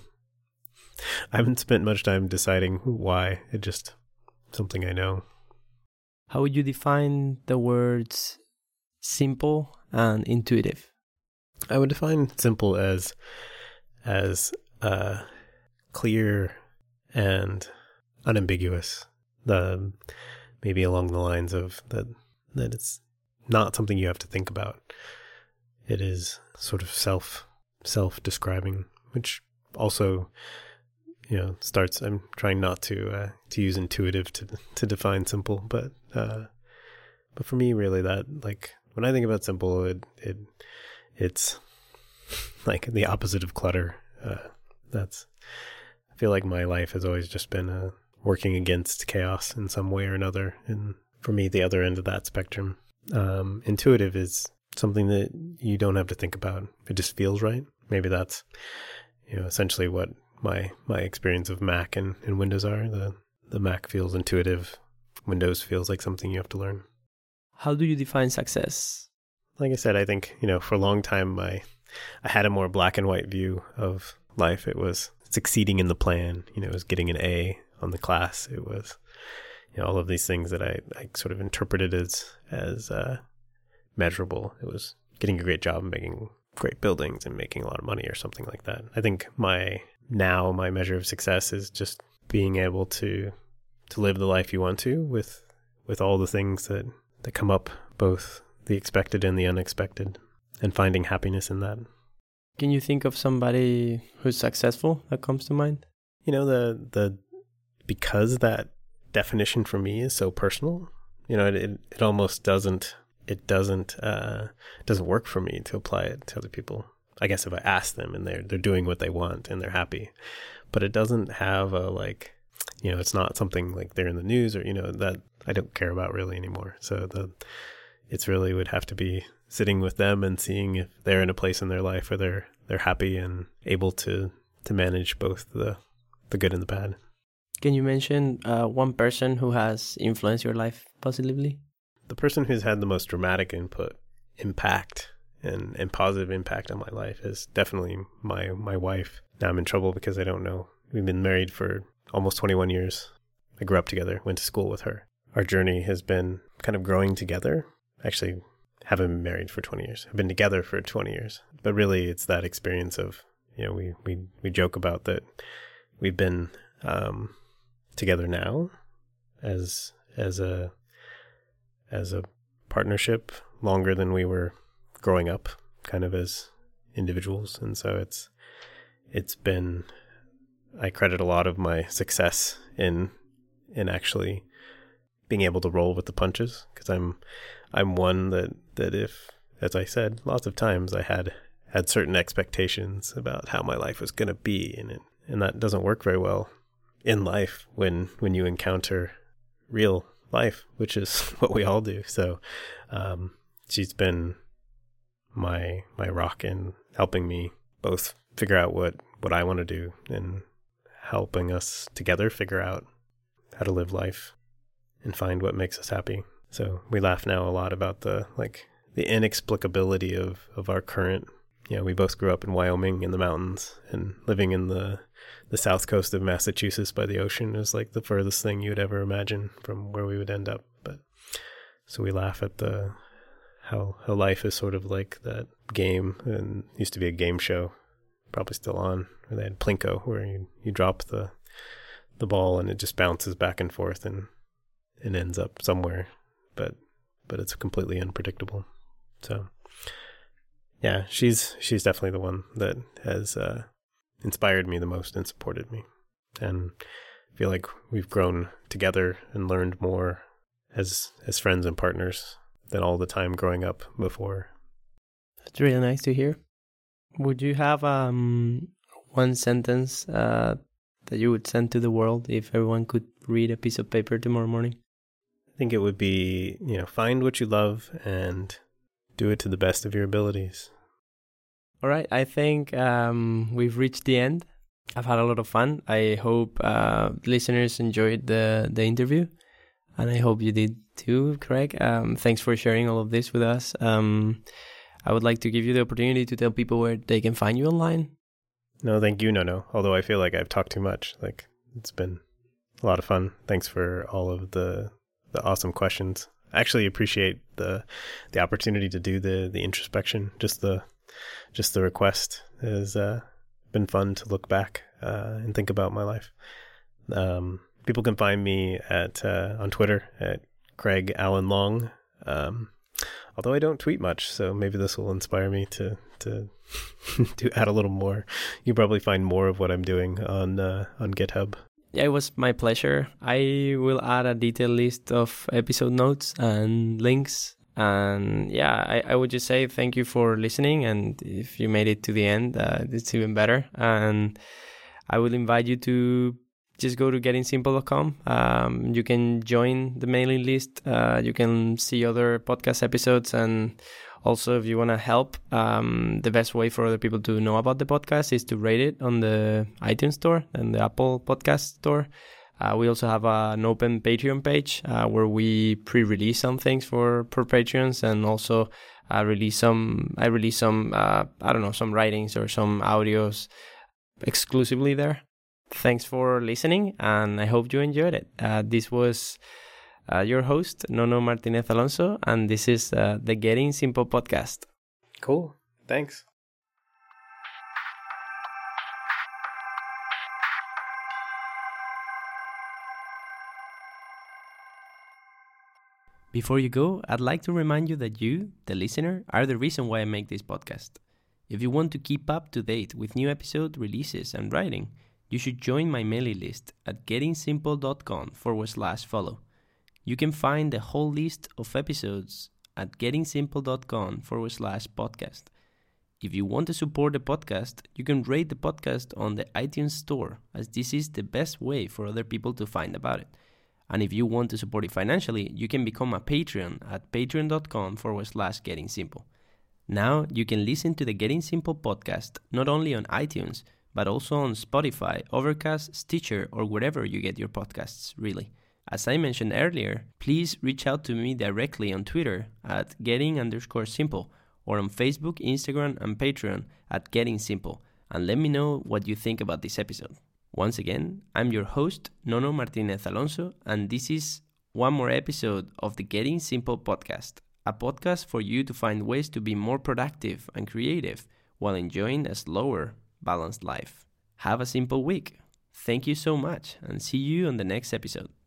I haven't spent much time deciding why. It just something I know. How would you define the words simple and intuitive? I would define simple as as uh, clear and unambiguous. The maybe along the lines of that that it's not something you have to think about. It is sort of self self describing, which also, you know, starts. I'm trying not to uh, to use intuitive to to define simple, but uh, but for me, really, that like when I think about simple, it it it's like the opposite of clutter. Uh, that's I feel like my life has always just been uh, working against chaos in some way or another, and for me, the other end of that spectrum, um, intuitive is something that you don't have to think about. It just feels right. Maybe that's, you know, essentially what my my experience of Mac and, and Windows are. The the Mac feels intuitive. Windows feels like something you have to learn. How do you define success? Like I said, I think, you know, for a long time, I, I had a more black and white view of life. It was succeeding in the plan. You know, it was getting an A on the class. It was, you know, all of these things that I, I sort of interpreted as, as uh, measurable. It was getting a great job and making great buildings and making a lot of money or something like that. I think my now my measure of success is just being able to to live the life you want to with with all the things that, that come up, both the expected and the unexpected, and finding happiness in that. Can you think of somebody who's successful that comes to mind? You know, the the because that definition for me is so personal, you know, it it, it almost doesn't it doesn't uh doesn't work for me to apply it to other people. I guess if I ask them and they're they're doing what they want and they're happy, but it doesn't have a like, you know, it's not something like they're in the news or, you know, that I don't care about really anymore. So the it's really would have to be sitting with them and seeing if they're in a place in their life where they're they're happy and able to to manage both the the good and the bad. Can you mention uh, one person who has influenced your life positively? The person who's had the most dramatic input, impact, and, and positive impact on my life is definitely my my wife. Now I'm in trouble because I don't know. We've been married for almost twenty-one years. I grew up together, went to school with her. Our journey has been kind of growing together. Actually, haven't been married for twenty years. I've been together for twenty years. But really, it's that experience of, you know, we, we, we joke about that we've been um, together now as as a as a partnership longer than we were growing up, kind of as individuals. And so it's it's been, I credit a lot of my success in in actually being able to roll with the punches, because I'm I'm one that that if, as I said, lots of times I had had certain expectations about how my life was going to be, and it, and that doesn't work very well in life when when you encounter real life, which is what we all do. So um, she's been my my rock in helping me both figure out what, what I want to do and helping us together figure out how to live life and find what makes us happy. So we laugh now a lot about the like the inexplicability of, of our current, you know, we both grew up in Wyoming in the mountains, and living in the, the south coast of Massachusetts by the ocean is like the furthest thing you'd ever imagine from where we would end up. But so we laugh at the how how life is sort of like that game, and used to be a game show, probably still on, where they had Plinko, where you, you drop the the ball and it just bounces back and forth and it ends up somewhere, but but it's completely unpredictable. So yeah, she's she's definitely the one that has uh, inspired me the most and supported me, and I feel like we've grown together and learned more as as friends and partners than all the time growing up before. That's really nice to hear. Would you have um one sentence uh, that you would send to the world if everyone could read a piece of paper tomorrow morning? I think it would be, you know, find what you love and do it to the best of your abilities. All right, I think um, we've reached the end. I've had a lot of fun. I hope uh, listeners enjoyed the, the interview, and I hope you did too, Craig. Um, thanks for sharing all of this with us. Um, I would like to give you the opportunity to tell people where they can find you online. No, thank you, Nono. Although I feel like I've talked too much. Like, it's been a lot of fun. Thanks for all of the the awesome questions. I actually appreciate the the opportunity to do the the introspection. Just the just the request has uh, been fun to look back uh, and think about my life. Um, people can find me at uh, on Twitter at Craig Allen Long. Um, although I don't tweet much, so maybe this will inspire me to to to add a little more. You probably find more of what I'm doing on uh, on GitHub. Yeah, it was my pleasure. I will add a detailed list of episode notes and links. And yeah, I, I would just say thank you for listening. And if you made it to the end, uh, it's even better. And I will invite you to just go to getting simple dot com. Um, you can join the mailing list. Uh, you can see other podcast episodes. And also, if you want to help, um, the best way for other people to know about the podcast is to rate it on the iTunes store and the Apple Podcast store. Uh, we also have a, an open Patreon page uh, where we pre-release some things for, for Patreons, and also uh, release some. I release some. Uh, I don't know, some writings or some audios exclusively there. Thanks for listening, and I hope you enjoyed it. Uh, this was uh, your host, Nono Martinez Alonso, and this is uh, the Getting Simple podcast. Cool. Thanks. Before you go, I'd like to remind you that you, the listener, are the reason why I make this podcast. If you want to keep up to date with new episode releases and writing, you should join my mailing list at getting simple dot com forward slash follow. You can find the whole list of episodes at getting simple dot com forward slash podcast. If you want to support the podcast, you can rate the podcast on the iTunes store, as this is the best way for other people to find about it. And if you want to support it financially, you can become a Patreon at patreon dot com forward slash getting simple. Now you can listen to the Getting Simple podcast not only on iTunes, but also on Spotify, Overcast, Stitcher, or wherever you get your podcasts, really. As I mentioned earlier, please reach out to me directly on Twitter at getting underscore simple, or on Facebook, Instagram, and Patreon at Getting Simple, and let me know what you think about this episode. Once again, I'm your host, Nono Martinez Alonso, and this is one more episode of the Getting Simple podcast, a podcast for you to find ways to be more productive and creative while enjoying a slower, balanced life. Have a simple week. Thank you so much, and see you on the next episode.